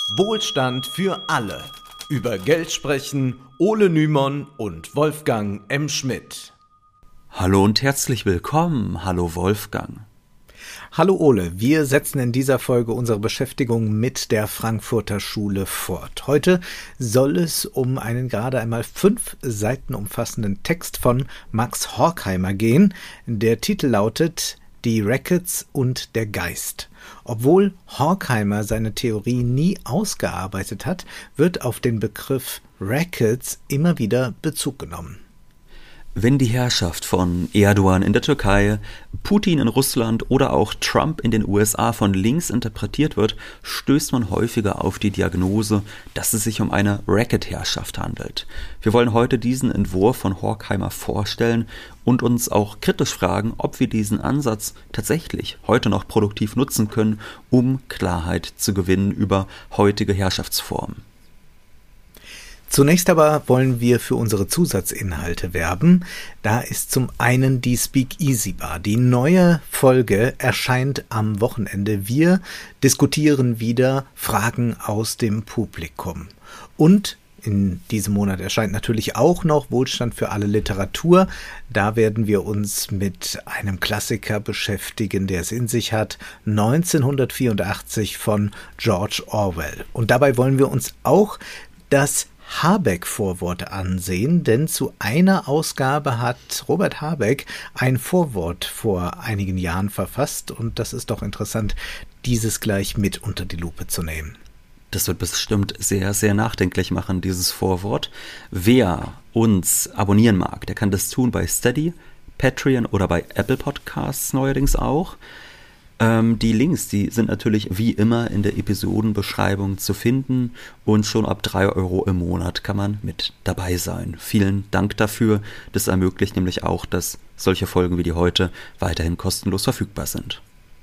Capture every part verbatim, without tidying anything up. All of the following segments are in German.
Wohlstand für alle. Über Geld sprechen Ole Nymon und Wolfgang M. Schmidt. Hallo und herzlich willkommen. Hallo Wolfgang. Hallo Ole, wir setzen in dieser Folge unsere Beschäftigung mit der Frankfurter Schule fort. Heute soll es um einen gerade einmal fünf Seiten umfassenden Text von Max Horkheimer gehen. Der Titel lautet Die Rackets und der Geist. Obwohl Horkheimer seine Theorie nie ausgearbeitet hat, wird auf den Begriff Rackets immer wieder Bezug genommen. Wenn die Herrschaft von Erdogan in der Türkei, Putin in Russland oder auch Trump in den U S A von links interpretiert wird, stößt man häufiger auf die Diagnose, dass es sich um eine Racket-Herrschaft handelt. Wir wollen heute diesen Entwurf von Horkheimer vorstellen und uns auch kritisch fragen, ob wir diesen Ansatz tatsächlich heute noch produktiv nutzen können, um Klarheit zu gewinnen über heutige Herrschaftsformen. Zunächst aber wollen wir für unsere Zusatzinhalte werben. Da ist zum einen die Speakeasy Bar. Die neue Folge erscheint am Wochenende. Wir diskutieren wieder Fragen aus dem Publikum. Und in diesem Monat erscheint natürlich auch noch Wohlstand für alle Literatur. Da werden wir uns mit einem Klassiker beschäftigen, der es in sich hat, neunzehnhundertvierundachtzig von George Orwell. Und dabei wollen wir uns auch das Habeck-Vorwort ansehen, denn zu einer Ausgabe hat Robert Habeck ein Vorwort vor einigen Jahren verfasst und das ist doch interessant, dieses gleich mit unter die Lupe zu nehmen. Das wird bestimmt sehr, sehr nachdenklich machen, dieses Vorwort. Wer uns abonnieren mag, der kann das tun bei Steady, Patreon oder bei Apple Podcasts neuerdings auch. Ähm, die Links, die sind natürlich wie immer in der Episodenbeschreibung zu finden und schon ab drei Euro im Monat kann man mit dabei sein. Vielen Dank dafür. Das ermöglicht nämlich auch, dass solche Folgen wie die heute weiterhin kostenlos verfügbar sind.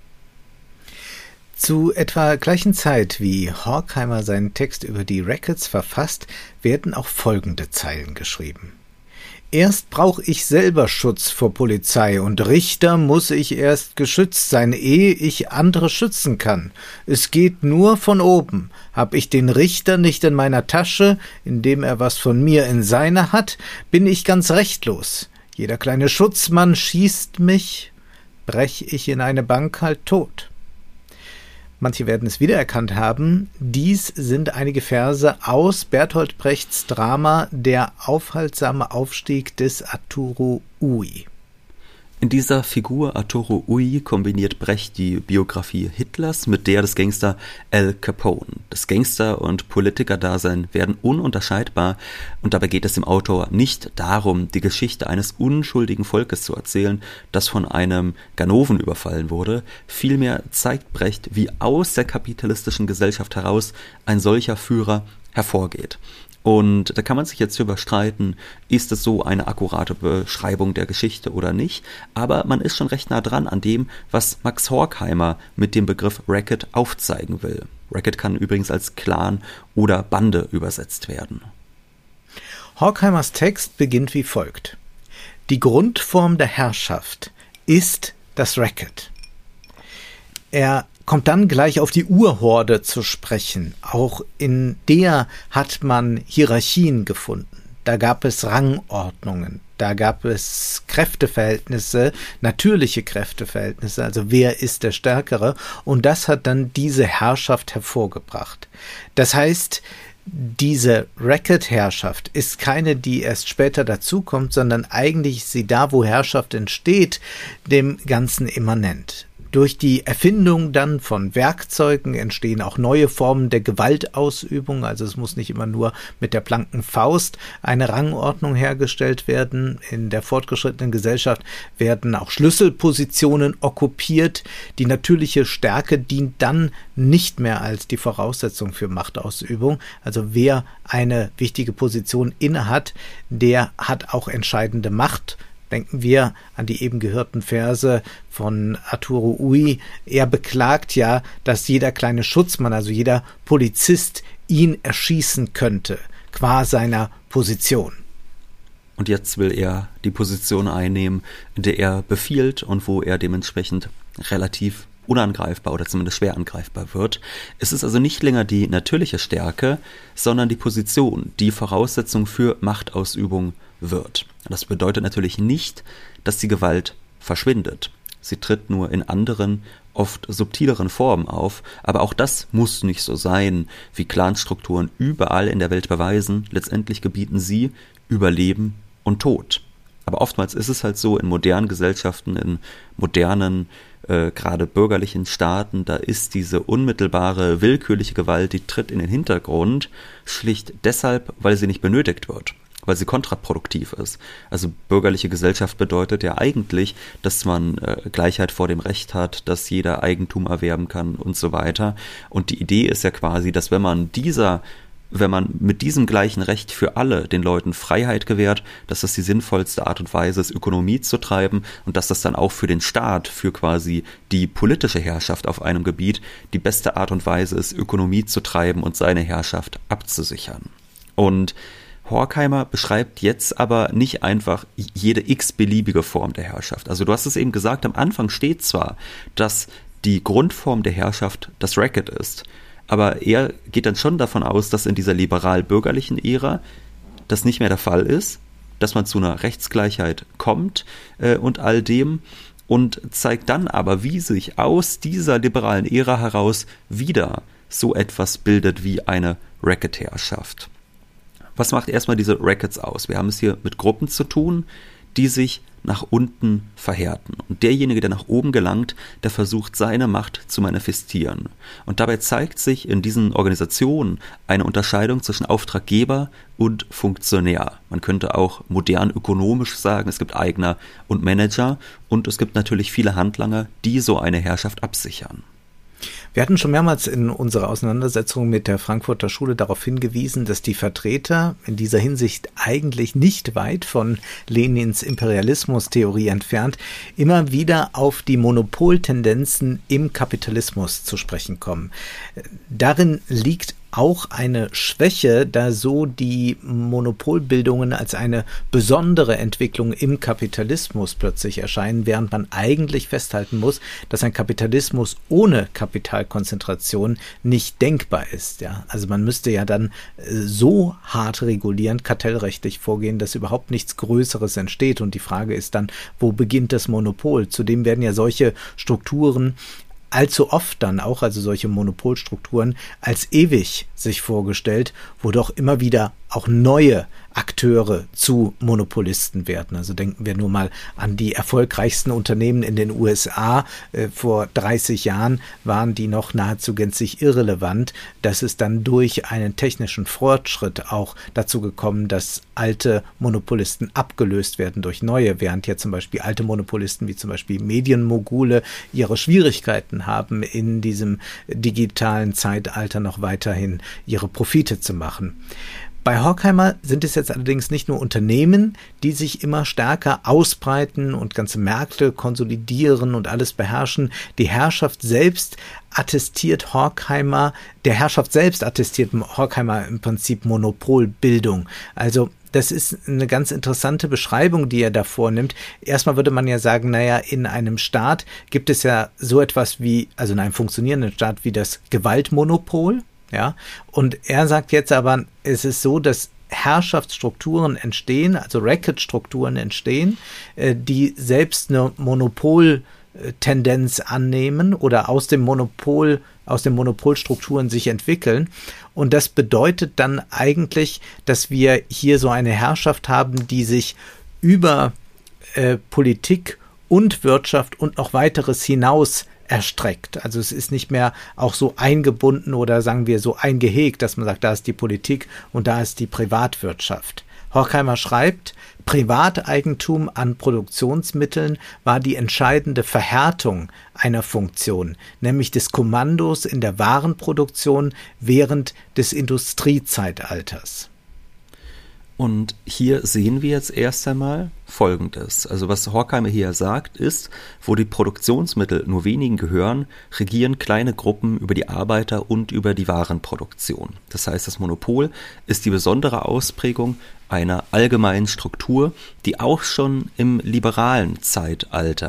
Zu etwa gleichen Zeit, wie Horkheimer seinen Text über die Rackets verfasst, werden auch folgende Zeilen geschrieben. Erst brauche ich selber Schutz vor Polizei und Richter muss ich erst geschützt sein, ehe ich andere schützen kann. Es geht nur von oben. Hab ich den Richter nicht in meiner Tasche, indem er was von mir in seiner hat, bin ich ganz rechtlos. Jeder kleine Schutzmann schießt mich, brech ich in eine Bank halt tot. Manche werden es wiedererkannt haben. Dies sind einige Verse aus Bertolt Brechts Drama Der aufhaltsame Aufstieg des Arturo Ui. In dieser Figur Arturo Ui kombiniert Brecht die Biografie Hitlers mit der des Gangster Al Capone. Das Gangster- und Politikerdasein werden ununterscheidbar und dabei geht es dem Autor nicht darum, die Geschichte eines unschuldigen Volkes zu erzählen, das von einem Ganoven überfallen wurde. Vielmehr zeigt Brecht, wie aus der kapitalistischen Gesellschaft heraus ein solcher Führer hervorgeht. Und da kann man sich jetzt überstreiten, ist es so eine akkurate Beschreibung der Geschichte oder nicht, aber man ist schon recht nah dran an dem, was Max Horkheimer mit dem Begriff Racket aufzeigen will. Racket kann übrigens als Clan oder Bande übersetzt werden. Horkheimers Text beginnt wie folgt. Die Grundform der Herrschaft ist das Racket. Er kommt dann gleich auf die Urhorde zu sprechen. Auch in der hat man Hierarchien gefunden. Da gab es Rangordnungen, da gab es Kräfteverhältnisse, natürliche Kräfteverhältnisse, also wer ist der Stärkere? Und das hat dann diese Herrschaft hervorgebracht. Das heißt, diese Racket-Herrschaft ist keine, die erst später dazukommt, sondern eigentlich ist sie da, wo Herrschaft entsteht, dem Ganzen immanent. Durch die Erfindung dann von Werkzeugen entstehen auch neue Formen der Gewaltausübung. Also es muss nicht immer nur mit der blanken Faust eine Rangordnung hergestellt werden. In der fortgeschrittenen Gesellschaft werden auch Schlüsselpositionen okkupiert. Die natürliche Stärke dient dann nicht mehr als die Voraussetzung für Machtausübung. Also wer eine wichtige Position innehat, der hat auch entscheidende Macht. Denken wir an die eben gehörten Verse von Arturo Ui. Er beklagt ja, dass jeder kleine Schutzmann, also jeder Polizist, ihn erschießen könnte, qua seiner Position. Und jetzt will er die Position einnehmen, in der er befiehlt und wo er dementsprechend relativ unangreifbar oder zumindest schwer angreifbar wird. Es ist also nicht länger die natürliche Stärke, sondern die Position, die Voraussetzung für Machtausübung wird. Das bedeutet natürlich nicht, dass die Gewalt verschwindet. Sie tritt nur in anderen, oft subtileren Formen auf, aber auch das muss nicht so sein, wie Clanstrukturen überall in der Welt beweisen. Letztendlich gebieten sie Überleben und Tod. Aber oftmals ist es halt so, in modernen Gesellschaften, in modernen, äh, gerade bürgerlichen Staaten, da ist diese unmittelbare, willkürliche Gewalt, die tritt in den Hintergrund, schlicht deshalb, weil sie nicht benötigt wird, weil sie kontraproduktiv ist. Also bürgerliche Gesellschaft bedeutet ja eigentlich, dass man äh, Gleichheit vor dem Recht hat, dass jeder Eigentum erwerben kann und so weiter. Und die Idee ist ja quasi, dass wenn man dieser wenn man mit diesem gleichen Recht für alle den Leuten Freiheit gewährt, dass das die sinnvollste Art und Weise ist, Ökonomie zu treiben und dass das dann auch für den Staat, für quasi die politische Herrschaft auf einem Gebiet die beste Art und Weise ist, Ökonomie zu treiben und seine Herrschaft abzusichern. Und Horkheimer beschreibt jetzt aber nicht einfach jede x-beliebige Form der Herrschaft. Also du hast es eben gesagt, am Anfang steht zwar, dass die Grundform der Herrschaft das Racket ist, aber er geht dann schon davon aus, dass in dieser liberal-bürgerlichen Ära das nicht mehr der Fall ist, dass man zu einer Rechtsgleichheit kommt äh, und all dem und zeigt dann aber, wie sich aus dieser liberalen Ära heraus wieder so etwas bildet wie eine Racket-Herrschaft. Was macht erstmal diese Rackets aus? Wir haben es hier mit Gruppen zu tun, die sich nach unten verhärten. Und derjenige, der nach oben gelangt, der versucht, seine Macht zu manifestieren. Und dabei zeigt sich in diesen Organisationen eine Unterscheidung zwischen Auftraggeber und Funktionär. Man könnte auch modern ökonomisch sagen, es gibt Eigner und Manager und es gibt natürlich viele Handlanger, die so eine Herrschaft absichern. Wir hatten schon mehrmals in unserer Auseinandersetzung mit der Frankfurter Schule darauf hingewiesen, dass die Vertreter in dieser Hinsicht eigentlich nicht weit von Lenins Imperialismustheorie entfernt immer wieder auf die Monopoltendenzen im Kapitalismus zu sprechen kommen. Darin liegt auch eine Schwäche, da so die Monopolbildungen als eine besondere Entwicklung im Kapitalismus plötzlich erscheinen, während man eigentlich festhalten muss, dass ein Kapitalismus ohne Kapitalkonzentration nicht denkbar ist. Ja, also man müsste ja dann so hart regulieren, kartellrechtlich vorgehen, dass überhaupt nichts Größeres entsteht. Und die Frage ist dann, wo beginnt das Monopol? Zudem werden ja solche Strukturen allzu oft dann auch, also solche Monopolstrukturen, als ewig sich vorgestellt, wo doch immer wieder auch neue Akteure zu Monopolisten werden. Also denken wir nur mal an die erfolgreichsten Unternehmen in den U S A. Äh, vor dreißig Jahren waren die noch nahezu gänzlich irrelevant. Das ist dann durch einen technischen Fortschritt auch dazu gekommen, dass alte Monopolisten abgelöst werden durch neue, während jetzt zum Beispiel alte Monopolisten wie zum Beispiel Medienmogule ihre Schwierigkeiten haben, in diesem digitalen Zeitalter noch weiterhin ihre Profite zu machen. Bei Horkheimer sind es jetzt allerdings nicht nur Unternehmen, die sich immer stärker ausbreiten und ganze Märkte konsolidieren und alles beherrschen. Die Herrschaft selbst attestiert Horkheimer, der Herrschaft selbst attestiert Horkheimer im Prinzip Monopolbildung. Also das ist eine ganz interessante Beschreibung, die er da vornimmt. Erstmal würde man ja sagen, naja, in einem Staat gibt es ja so etwas wie, also in einem funktionierenden Staat wie das Gewaltmonopol. Ja, und er sagt jetzt aber, es ist so, dass Herrschaftsstrukturen entstehen, also Racket-Strukturen entstehen, die selbst eine Monopoltendenz annehmen oder aus dem Monopol, aus den Monopolstrukturen sich entwickeln. Und das bedeutet dann eigentlich, dass wir hier so eine Herrschaft haben, die sich über äh, Politik und Wirtschaft und noch weiteres hinaus erstreckt. Also es ist nicht mehr auch so eingebunden oder sagen wir so eingehegt, dass man sagt, da ist die Politik und da ist die Privatwirtschaft. Horkheimer schreibt, Privateigentum an Produktionsmitteln war die entscheidende Verhärtung einer Funktion, nämlich des Kommandos in der Warenproduktion während des Industriezeitalters. Und hier sehen wir jetzt erst einmal Folgendes. Also was Horkheimer hier sagt ist, wo die Produktionsmittel nur wenigen gehören, regieren kleine Gruppen über die Arbeiter und über die Warenproduktion. Das heißt, das Monopol ist die besondere Ausprägung einer allgemeinen Struktur, die auch schon im liberalen Zeitalter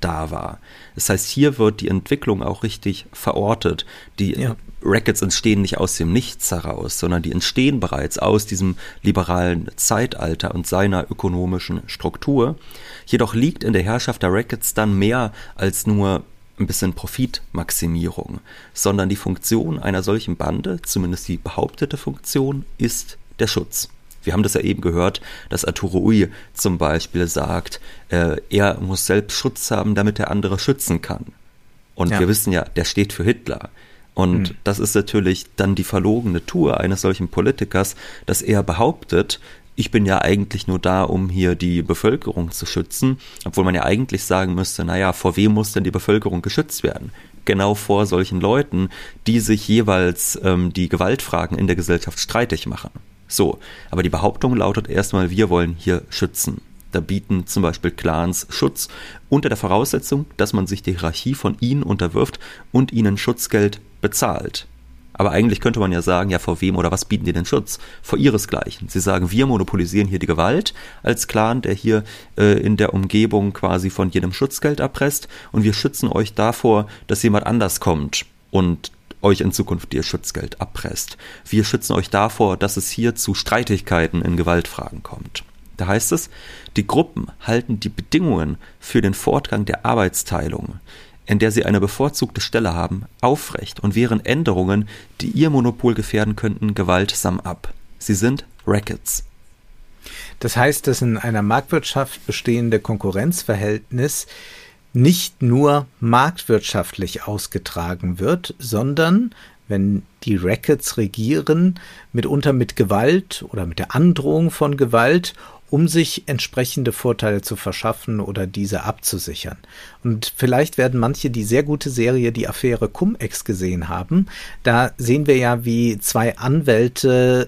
da war. Das heißt, hier wird die Entwicklung auch richtig verortet. Die ja. Rackets entstehen nicht aus dem Nichts heraus, sondern die entstehen bereits aus diesem liberalen Zeitalter und seiner ökonomischen Struktur. Jedoch liegt in der Herrschaft der Rackets dann mehr als nur ein bisschen Profitmaximierung, sondern die Funktion einer solchen Bande, zumindest die behauptete Funktion, ist der Schutz. Wir haben das ja eben gehört, dass Arturo Ui zum Beispiel sagt, äh, er muss selbst Schutz haben, damit der andere schützen kann. Und ja. wir wissen ja, der steht für Hitler. Und hm. das ist natürlich dann die verlogene Tour eines solchen Politikers, dass er behauptet, ich bin ja eigentlich nur da, um hier die Bevölkerung zu schützen, obwohl man ja eigentlich sagen müsste, naja, vor wem muss denn die Bevölkerung geschützt werden? Genau vor solchen Leuten, die sich jeweils ähm, die Gewaltfragen in der Gesellschaft streitig machen. So, aber die Behauptung lautet erstmal, wir wollen hier schützen. Da bieten zum Beispiel Clans Schutz unter der Voraussetzung, dass man sich der Hierarchie von ihnen unterwirft und ihnen Schutzgeld bezahlt. Aber eigentlich könnte man ja sagen, ja, vor wem oder was bieten die denn Schutz? Vor ihresgleichen. Sie sagen, wir monopolisieren hier die Gewalt als Clan, der hier äh, in der Umgebung quasi von jedem Schutzgeld erpresst, und wir schützen euch davor, dass jemand anders kommt und euch in Zukunft ihr Schutzgeld abpresst. Wir schützen euch davor, dass es hier zu Streitigkeiten in Gewaltfragen kommt. Da heißt es, die Gruppen halten die Bedingungen für den Fortgang der Arbeitsteilung, in der sie eine bevorzugte Stelle haben, aufrecht und wehren Änderungen, die ihr Monopol gefährden könnten, gewaltsam ab. Sie sind Rackets. Das heißt, dass in einer Marktwirtschaft bestehende Konkurrenzverhältnis nicht nur marktwirtschaftlich ausgetragen wird, sondern, wenn die Rackets regieren, mitunter mit Gewalt oder mit der Androhung von Gewalt, um sich entsprechende Vorteile zu verschaffen oder diese abzusichern. Und vielleicht werden manche die sehr gute Serie Die Affäre Cum-Ex gesehen haben. Da sehen wir ja, wie zwei Anwälte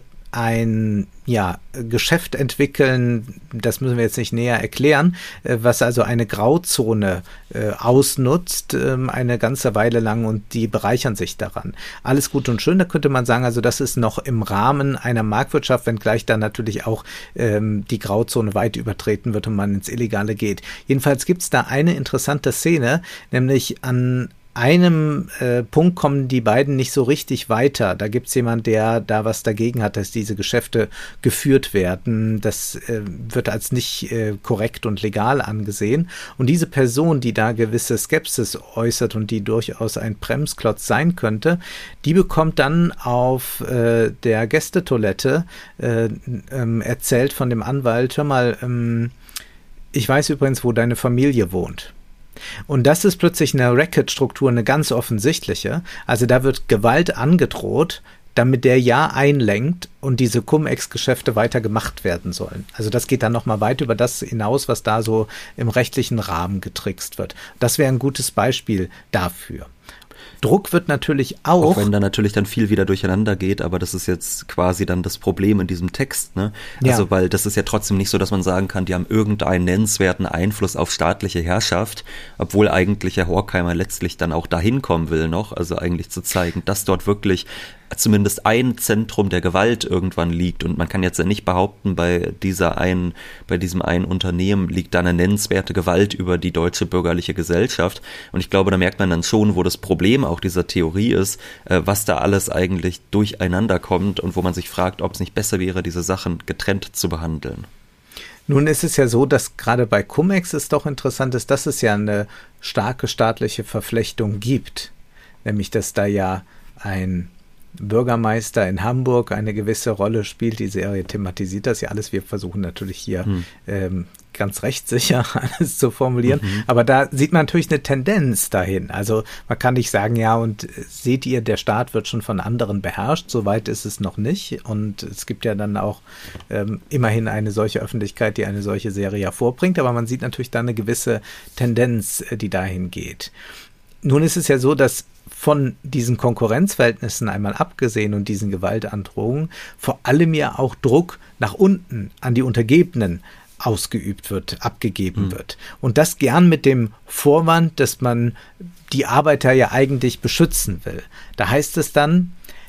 ein ja, Geschäft entwickeln, das müssen wir jetzt nicht näher erklären, was also eine Grauzone äh, ausnutzt, äh, eine ganze Weile lang, und die bereichern sich daran. Alles gut und schön, da könnte man sagen, also das ist noch im Rahmen einer Marktwirtschaft, wenngleich dann natürlich auch ähm, die Grauzone weit übertreten wird und man ins Illegale geht. Jedenfalls gibt es da eine interessante Szene, nämlich an einem äh, Punkt kommen die beiden nicht so richtig weiter. Da gibt es jemanden, der da was dagegen hat, dass diese Geschäfte geführt werden. Das äh, wird als nicht äh, korrekt und legal angesehen. Und diese Person, die da gewisse Skepsis äußert und die durchaus ein Bremsklotz sein könnte, die bekommt dann auf äh, der Gästetoilette äh, ähm, erzählt von dem Anwalt, hör mal, ähm, ich weiß übrigens, wo deine Familie wohnt. Und das ist plötzlich eine Racket-Struktur, eine ganz offensichtliche. Also da wird Gewalt angedroht, damit der ja einlenkt und diese Cum-Ex-Geschäfte weiter gemacht werden sollen. Also das geht dann nochmal weit über das hinaus, was da so im rechtlichen Rahmen getrickst wird. Das wäre ein gutes Beispiel dafür. Druck wird natürlich auch... Auch wenn da natürlich dann viel wieder durcheinander geht, aber das ist jetzt quasi dann das Problem in diesem Text, ne? Also ja. Weil das ist ja trotzdem nicht so, dass man sagen kann, die haben irgendeinen nennenswerten Einfluss auf staatliche Herrschaft, obwohl eigentlich Herr Horkheimer letztlich dann auch dahin kommen will noch, also eigentlich zu zeigen, dass dort wirklich zumindest ein Zentrum der Gewalt irgendwann liegt, und man kann jetzt ja nicht behaupten, bei dieser einen, bei diesem einen Unternehmen liegt da eine nennenswerte Gewalt über die deutsche bürgerliche Gesellschaft, und ich glaube, da merkt man dann schon, wo das Problem auch dieser Theorie ist, äh, was da alles eigentlich durcheinander kommt und wo man sich fragt, ob es nicht besser wäre, diese Sachen getrennt zu behandeln. Nun ist es ja so, dass gerade bei Cum-Ex es doch interessant ist, dass es ja eine starke staatliche Verflechtung gibt, nämlich dass da ja ein Bürgermeister in Hamburg eine gewisse Rolle spielt. Die Serie thematisiert das ja alles. Wir versuchen natürlich hier hm. ähm, ganz rechtssicher alles zu formulieren. Mhm. Aber da sieht man natürlich eine Tendenz dahin. Also man kann nicht sagen, ja, und seht ihr, der Staat wird schon von anderen beherrscht. Soweit ist es noch nicht. Und es gibt ja dann auch ähm, immerhin eine solche Öffentlichkeit, die eine solche Serie hervorbringt. Aber man sieht natürlich da eine gewisse Tendenz, die dahin geht. Nun ist es ja so, dass von diesen Konkurrenzverhältnissen einmal abgesehen und diesen Gewaltandrohungen vor allem ja auch Druck nach unten an die Untergebenen ausgeübt wird, abgegeben mhm. wird. Und das gern mit dem Vorwand, dass man die Arbeiter ja eigentlich beschützen will. Da heißt es dann,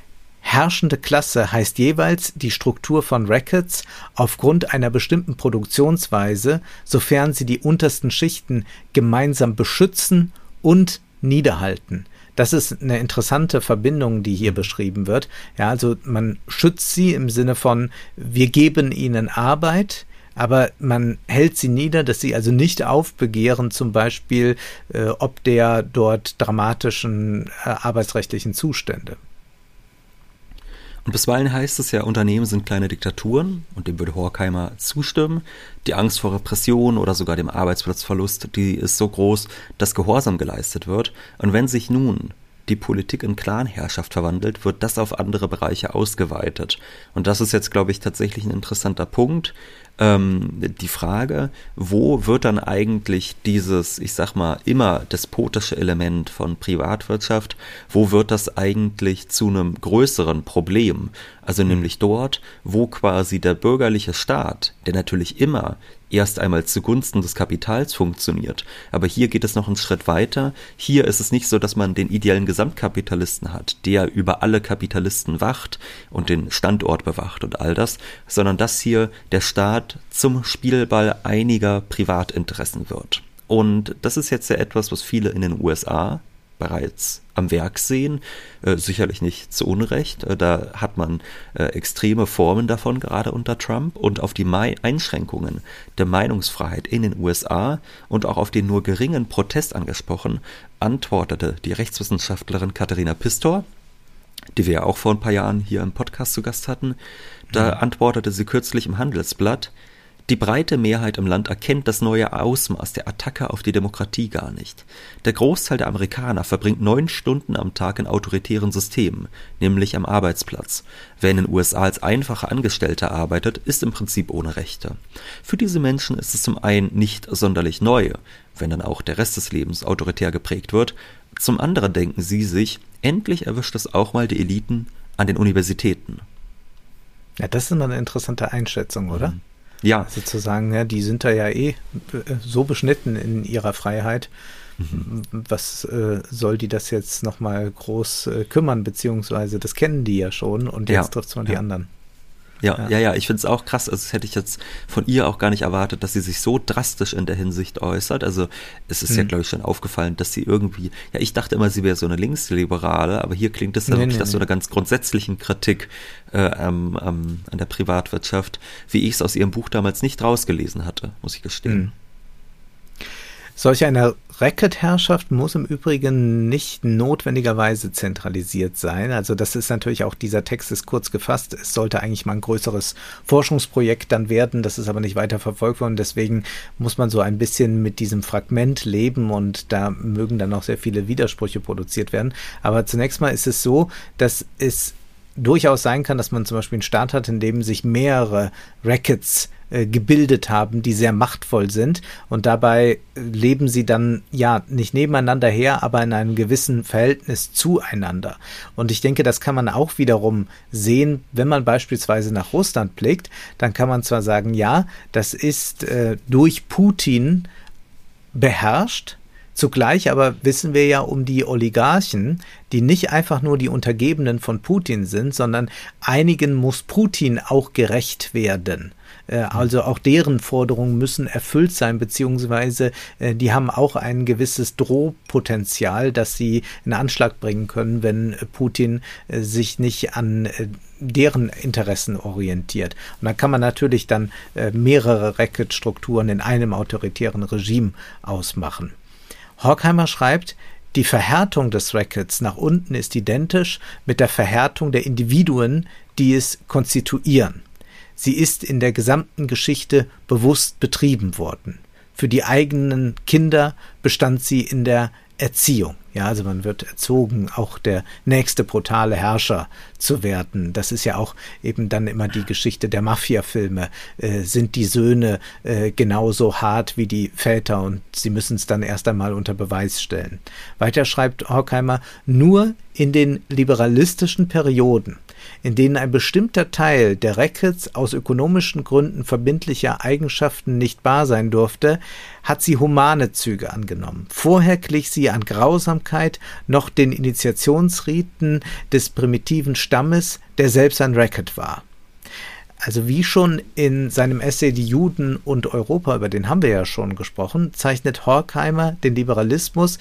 Herrschende Klasse heißt jeweils die Struktur von Rackets aufgrund einer bestimmten Produktionsweise, sofern sie die untersten Schichten gemeinsam beschützen und niederhalten. Das ist eine interessante Verbindung, die hier beschrieben wird. Ja, also man schützt sie im Sinne von, wir geben ihnen Arbeit, aber man hält sie nieder, dass sie also nicht aufbegehren, zum Beispiel äh, ob der dort dramatischen äh, arbeitsrechtlichen Zustände. Und bisweilen heißt es ja, Unternehmen sind kleine Diktaturen, und dem würde Horkheimer zustimmen. Die Angst vor Repression oder sogar dem Arbeitsplatzverlust, die ist so groß, dass Gehorsam geleistet wird. Und wenn sich nun die Politik in Clanherrschaft verwandelt, wird das auf andere Bereiche ausgeweitet. Und das ist jetzt, glaube ich, tatsächlich ein interessanter Punkt. Ähm, die Frage, wo wird dann eigentlich dieses, ich sag mal, immer despotische Element von Privatwirtschaft, wo wird das eigentlich zu einem größeren Problem? Also nämlich dort, wo quasi der bürgerliche Staat, der natürlich immer erst einmal zugunsten des Kapitals funktioniert. Aber hier geht es noch einen Schritt weiter. Hier ist es nicht so, dass man den ideellen Gesamtkapitalisten hat, der über alle Kapitalisten wacht und den Standort bewacht und all das, sondern dass hier der Staat zum Spielball einiger Privatinteressen wird. Und das ist jetzt ja etwas, was viele in den U S A bereits am Werk sehen, äh, sicherlich nicht zu Unrecht. Äh, da hat man äh, extreme Formen davon, gerade unter Trump, und auf die Mai- Einschränkungen der Meinungsfreiheit in den U S A und auch auf den nur geringen Protest angesprochen, antwortete die Rechtswissenschaftlerin Katharina Pistor, die wir ja auch vor ein paar Jahren hier im Podcast zu Gast hatten. Da mhm. antwortete sie kürzlich im Handelsblatt: Die breite Mehrheit im Land erkennt das neue Ausmaß der Attacke auf die Demokratie gar nicht. Der Großteil der Amerikaner verbringt neun Stunden am Tag in autoritären Systemen, nämlich am Arbeitsplatz. Wer in den U S A als einfacher Angestellter arbeitet, ist im Prinzip ohne Rechte. Für diese Menschen ist es zum einen nicht sonderlich neu, wenn dann auch der Rest des Lebens autoritär geprägt wird. Zum anderen denken sie sich, endlich erwischt es auch mal die Eliten an den Universitäten. Ja, das ist immer eine interessante Einschätzung, oder? Mhm. Ja. Also zu sagen, ja, die sind da ja eh so beschnitten in ihrer Freiheit. Mhm. Was äh, soll die das jetzt nochmal groß äh, kümmern, beziehungsweise das kennen die ja schon und jetzt ja. trifft es mal ja. die anderen. Ja, ja, ja, ja, ich finde es auch krass, also das hätte ich jetzt von ihr auch gar nicht erwartet, dass sie sich so drastisch in der Hinsicht äußert. Also es ist hm. ja, glaube ich, schon aufgefallen, dass sie irgendwie, ja, ich dachte immer, sie wäre so eine Linksliberale, aber hier klingt es dann nee, wirklich nee, nach nee. so einer ganz grundsätzlichen Kritik äh, ähm, ähm, an der Privatwirtschaft, wie ich es aus ihrem Buch damals nicht rausgelesen hatte, muss ich gestehen. Hm. Solch eine Racket-Herrschaft muss im Übrigen nicht notwendigerweise zentralisiert sein. Also das ist natürlich auch, dieser Text ist kurz gefasst. Es sollte eigentlich mal ein größeres Forschungsprojekt dann werden. Das ist aber nicht weiter verfolgt worden. Deswegen muss man so ein bisschen mit diesem Fragment leben und da mögen dann auch sehr viele Widersprüche produziert werden. Aber zunächst mal ist es so, dass es durchaus sein kann, dass man zum Beispiel einen Staat hat, in dem sich mehrere Rackets äh, gebildet haben, die sehr machtvoll sind und dabei leben sie dann ja nicht nebeneinander her, aber in einem gewissen Verhältnis zueinander. Und ich denke, das kann man auch wiederum sehen, wenn man beispielsweise nach Russland blickt, dann kann man zwar sagen, ja, das ist äh, durch Putin beherrscht. Zugleich aber wissen wir ja um die Oligarchen, die nicht einfach nur die Untergebenen von Putin sind, sondern einigen muss Putin auch gerecht werden. Also auch deren Forderungen müssen erfüllt sein, beziehungsweise die haben auch ein gewisses Drohpotenzial, das sie in Anschlag bringen können, wenn Putin sich nicht an deren Interessen orientiert. Und da kann man natürlich dann mehrere Racket-Strukturen in einem autoritären Regime ausmachen. Horkheimer schreibt, die Verhärtung des Rackets nach unten ist identisch mit der Verhärtung der Individuen, die es konstituieren. Sie ist in der gesamten Geschichte bewusst betrieben worden. Für die eigenen Kinder bestand sie in der Erziehung. Ja, also man wird erzogen, auch der nächste brutale Herrscher zu werden. Das ist ja auch eben dann immer die Geschichte der Mafia-Filme. Äh, sind die Söhne äh, genauso hart wie die Väter und sie müssen es dann erst einmal unter Beweis stellen. Weiter schreibt Horkheimer, nur in den liberalistischen Perioden in denen ein bestimmter Teil der Rackets aus ökonomischen Gründen verbindlicher Eigenschaften nicht wahr sein durfte, hat sie humane Züge angenommen. Vorher glich sie an Grausamkeit noch den Initiationsriten des primitiven Stammes, der selbst ein Racket war. Also wie schon in seinem Essay Die Juden und Europa, über den haben wir ja schon gesprochen, zeichnet Horkheimer den Liberalismus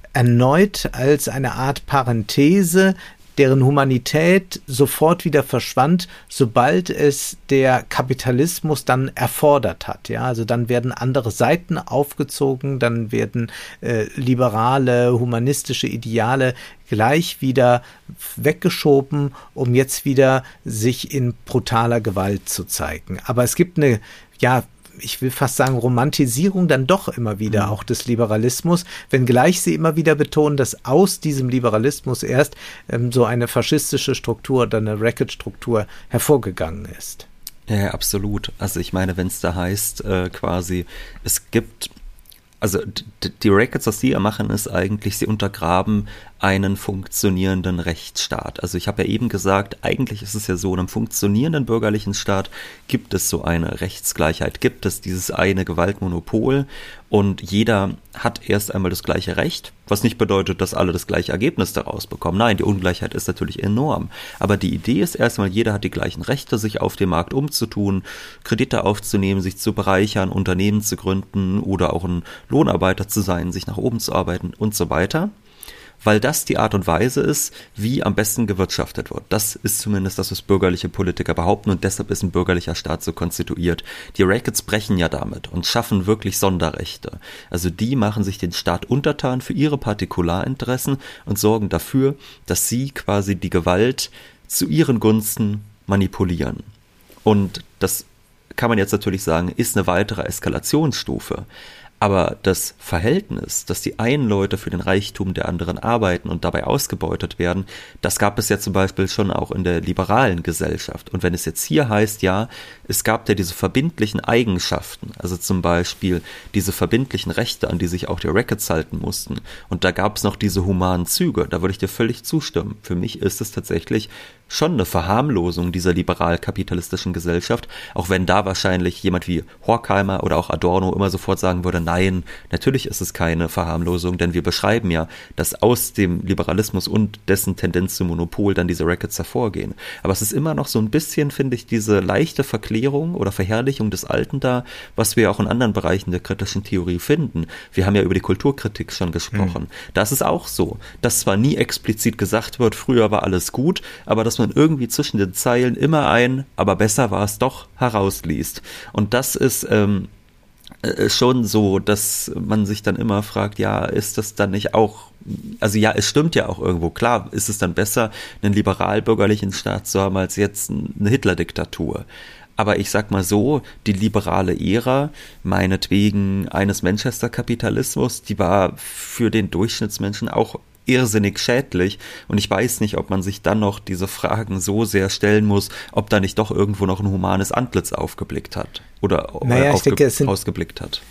erneut als eine Art Parenthese, deren Humanität sofort wieder verschwand, sobald es der Kapitalismus dann erfordert hat. Ja, also dann werden andere Seiten aufgezogen, dann werden äh, liberale, humanistische Ideale gleich wieder weggeschoben, um jetzt wieder sich in brutaler Gewalt zu zeigen. Aber es gibt eine, ja, ich will fast sagen, Romantisierung dann doch immer wieder mhm. auch des Liberalismus, wenngleich sie immer wieder betonen, dass aus diesem Liberalismus erst ähm, so eine faschistische Struktur oder eine Racket-Struktur hervorgegangen ist. Ja, absolut. Also ich meine, wenn es da heißt, äh, quasi, es gibt, also d- die Rackets, was sie ja machen, ist eigentlich, sie untergraben einen funktionierenden Rechtsstaat. Also ich habe ja eben gesagt, eigentlich ist es ja so, in einem funktionierenden bürgerlichen Staat gibt es so eine Rechtsgleichheit, gibt es dieses eine Gewaltmonopol und jeder hat erst einmal das gleiche Recht, was nicht bedeutet, dass alle das gleiche Ergebnis daraus bekommen. Nein, die Ungleichheit ist natürlich enorm. Aber die Idee ist erstmal, jeder hat die gleichen Rechte, sich auf dem Markt umzutun, Kredite aufzunehmen, sich zu bereichern, Unternehmen zu gründen oder auch ein Lohnarbeiter zu sein, sich nach oben zu arbeiten und so weiter. Weil das die Art und Weise ist, wie am besten gewirtschaftet wird. Das ist zumindest das, was bürgerliche Politiker behaupten und deshalb ist ein bürgerlicher Staat so konstituiert. Die Rackets brechen ja damit und schaffen wirklich Sonderrechte. Also die machen sich den Staat untertan für ihre Partikularinteressen und sorgen dafür, dass sie quasi die Gewalt zu ihren Gunsten manipulieren. Und das kann man jetzt natürlich sagen, ist eine weitere Eskalationsstufe. Aber das Verhältnis, dass die einen Leute für den Reichtum der anderen arbeiten und dabei ausgebeutet werden, das gab es ja zum Beispiel schon auch in der liberalen Gesellschaft. Und wenn es jetzt hier heißt, ja, es gab ja diese verbindlichen Eigenschaften, also zum Beispiel diese verbindlichen Rechte, an die sich auch die Rackets halten mussten. Und da gab es noch diese humanen Züge, da würde ich dir völlig zustimmen. Für mich ist es tatsächlich schon eine Verharmlosung dieser liberal-kapitalistischen Gesellschaft, auch wenn da wahrscheinlich jemand wie Horkheimer oder auch Adorno immer sofort sagen würde, nein, natürlich ist es keine Verharmlosung, denn wir beschreiben ja, dass aus dem Liberalismus und dessen Tendenz zum Monopol dann diese Rackets hervorgehen. Aber es ist immer noch so ein bisschen, finde ich, diese leichte Verklärung oder Verherrlichung des Alten da, was wir auch in anderen Bereichen der kritischen Theorie finden. Wir haben ja über die Kulturkritik schon gesprochen. Mhm. Das ist auch so, dass zwar nie explizit gesagt wird, früher war alles gut, aber dass man irgendwie zwischen den Zeilen immer ein, aber besser war es doch, herausliest. Und das ist ähm, schon so, dass man sich dann immer fragt, ja, ist das dann nicht auch, also ja, es stimmt ja auch irgendwo, klar, ist es dann besser, einen liberal-bürgerlichen Staat zu haben, als jetzt eine Hitler-Diktatur. Aber ich sag mal so, die liberale Ära, meinetwegen eines Manchester-Kapitalismus, die war für den Durchschnittsmenschen auch irrsinnig schädlich und ich weiß nicht, ob man sich dann noch diese Fragen so sehr stellen muss, ob da nicht doch irgendwo noch ein humanes Antlitz aufgeblickt hat oder naja, aufge- denke, es sind ausgeblickt hat.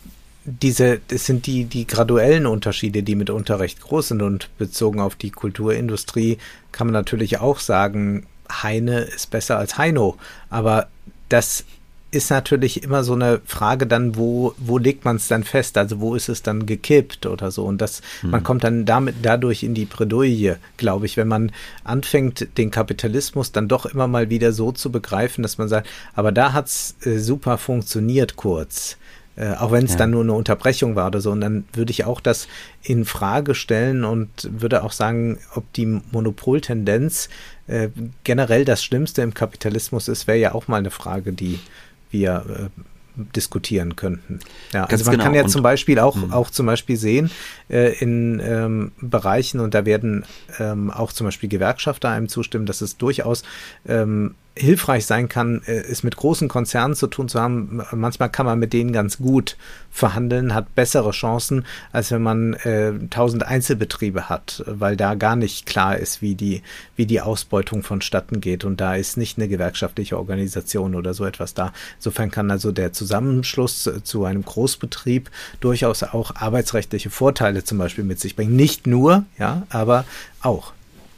Diese, das sind die, die graduellen Unterschiede, die mitunter recht groß sind und bezogen auf die Kulturindustrie kann man natürlich auch sagen, Heine ist besser als Heino, aber das ist natürlich immer so eine Frage dann, wo, wo legt man es dann fest? Also wo ist es dann gekippt oder so? Und das, hm. man kommt dann damit dadurch in die Bredouille, glaube ich, wenn man anfängt, den Kapitalismus dann doch immer mal wieder so zu begreifen, dass man sagt, aber da hat's äh, super funktioniert kurz. Äh, auch wenn es ja. dann nur eine Unterbrechung war oder so. Und dann würde ich auch das in Frage stellen und würde auch sagen, ob die Monopoltendenz äh, generell das Schlimmste im Kapitalismus ist, wäre ja auch mal eine Frage, die wir äh, diskutieren könnten. Ja, also man genau. kann ja und, zum Beispiel auch, mh. auch zum Beispiel sehen, äh, in ähm, Bereichen, und da werden ähm, auch zum Beispiel Gewerkschafter einem zustimmen, dass es durchaus ähm, hilfreich sein kann, es mit großen Konzernen zu tun zu haben. Manchmal kann man mit denen ganz gut verhandeln, hat bessere Chancen, als wenn man äh, tausend Einzelbetriebe hat, weil da gar nicht klar ist, wie die, wie die Ausbeutung vonstatten geht und da ist nicht eine gewerkschaftliche Organisation oder so etwas da. Insofern kann also der Zusammenschluss zu einem Großbetrieb durchaus auch arbeitsrechtliche Vorteile zum Beispiel mit sich bringen. Nicht nur, ja, aber auch.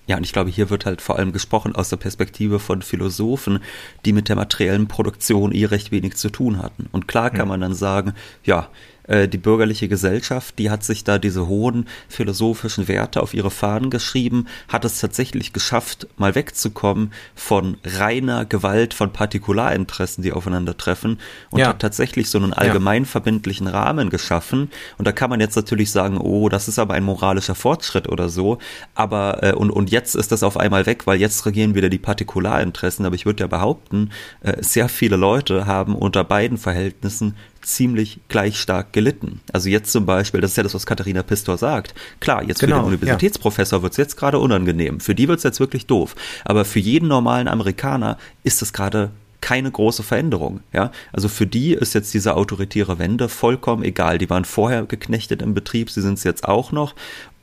Ja, und ich glaube, hier wird halt vor allem gesprochen aus der Perspektive von Philosophen, die mit der materiellen Produktion eh recht wenig zu tun hatten. Und klar kann man dann sagen, ja, die bürgerliche Gesellschaft, die hat sich da diese hohen philosophischen Werte auf ihre Fahnen geschrieben, hat es tatsächlich geschafft, mal wegzukommen von reiner Gewalt, von Partikularinteressen, die aufeinandertreffen und ja. hat tatsächlich so einen allgemeinverbindlichen Rahmen geschaffen. Und da kann man jetzt natürlich sagen, oh, das ist aber ein moralischer Fortschritt oder so, aber äh, und, und jetzt ist das auf einmal weg, weil jetzt regieren wieder die Partikularinteressen. Aber ich würde ja behaupten, äh, sehr viele Leute haben unter beiden Verhältnissen ziemlich gleich stark gelitten. Also jetzt zum Beispiel, das ist ja das, was Katharina Pistor sagt. Klar, jetzt genau, für den Universitätsprofessor ja. wird es jetzt gerade unangenehm. Für die wird es jetzt wirklich doof. Aber für jeden normalen Amerikaner ist es gerade keine große Veränderung. Ja? Also für die ist jetzt diese autoritäre Wende vollkommen egal. Die waren vorher geknechtet im Betrieb, sie sind es jetzt auch noch.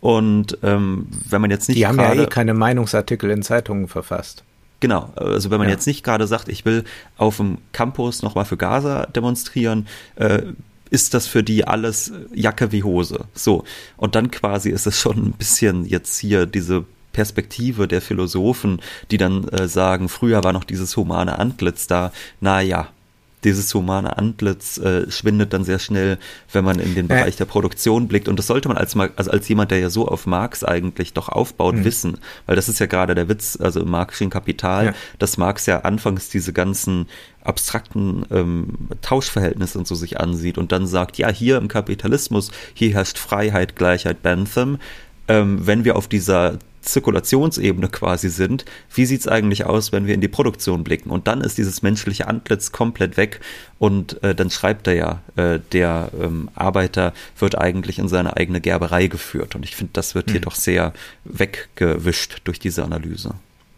Und ähm, wenn man jetzt nicht Die haben grade, ja eh keine Meinungsartikel in Zeitungen verfasst. Genau, also wenn man ja. jetzt nicht gerade sagt, ich will auf dem Campus nochmal für Gaza demonstrieren, äh, ist das für die alles Jacke wie Hose. So, und dann quasi ist es schon ein bisschen jetzt hier diese Perspektive der Philosophen, die dann äh, sagen, früher war noch dieses humane Antlitz da, naja, dieses humane Antlitz äh, schwindet dann sehr schnell, wenn man in den Bereich äh. der Produktion blickt. Und das sollte man als, also als jemand, der ja so auf Marx eigentlich doch aufbaut, mhm. wissen. Weil das ist ja gerade der Witz, also im Marxischen Kapital, ja. dass Marx ja anfangs diese ganzen abstrakten ähm, Tauschverhältnisse und so sich ansieht und dann sagt, ja, hier im Kapitalismus, hier herrscht Freiheit, Gleichheit, Bentham. Ähm, wenn wir auf dieser Zirkulationsebene quasi sind, wie sieht es eigentlich aus, wenn wir in die Produktion blicken? Und dann ist dieses menschliche Antlitz komplett weg und äh, dann schreibt er ja, äh, der ähm, Arbeiter wird eigentlich in seine eigene Gerberei geführt. Und ich finde, das wird hm. hier doch sehr weggewischt durch diese Analyse.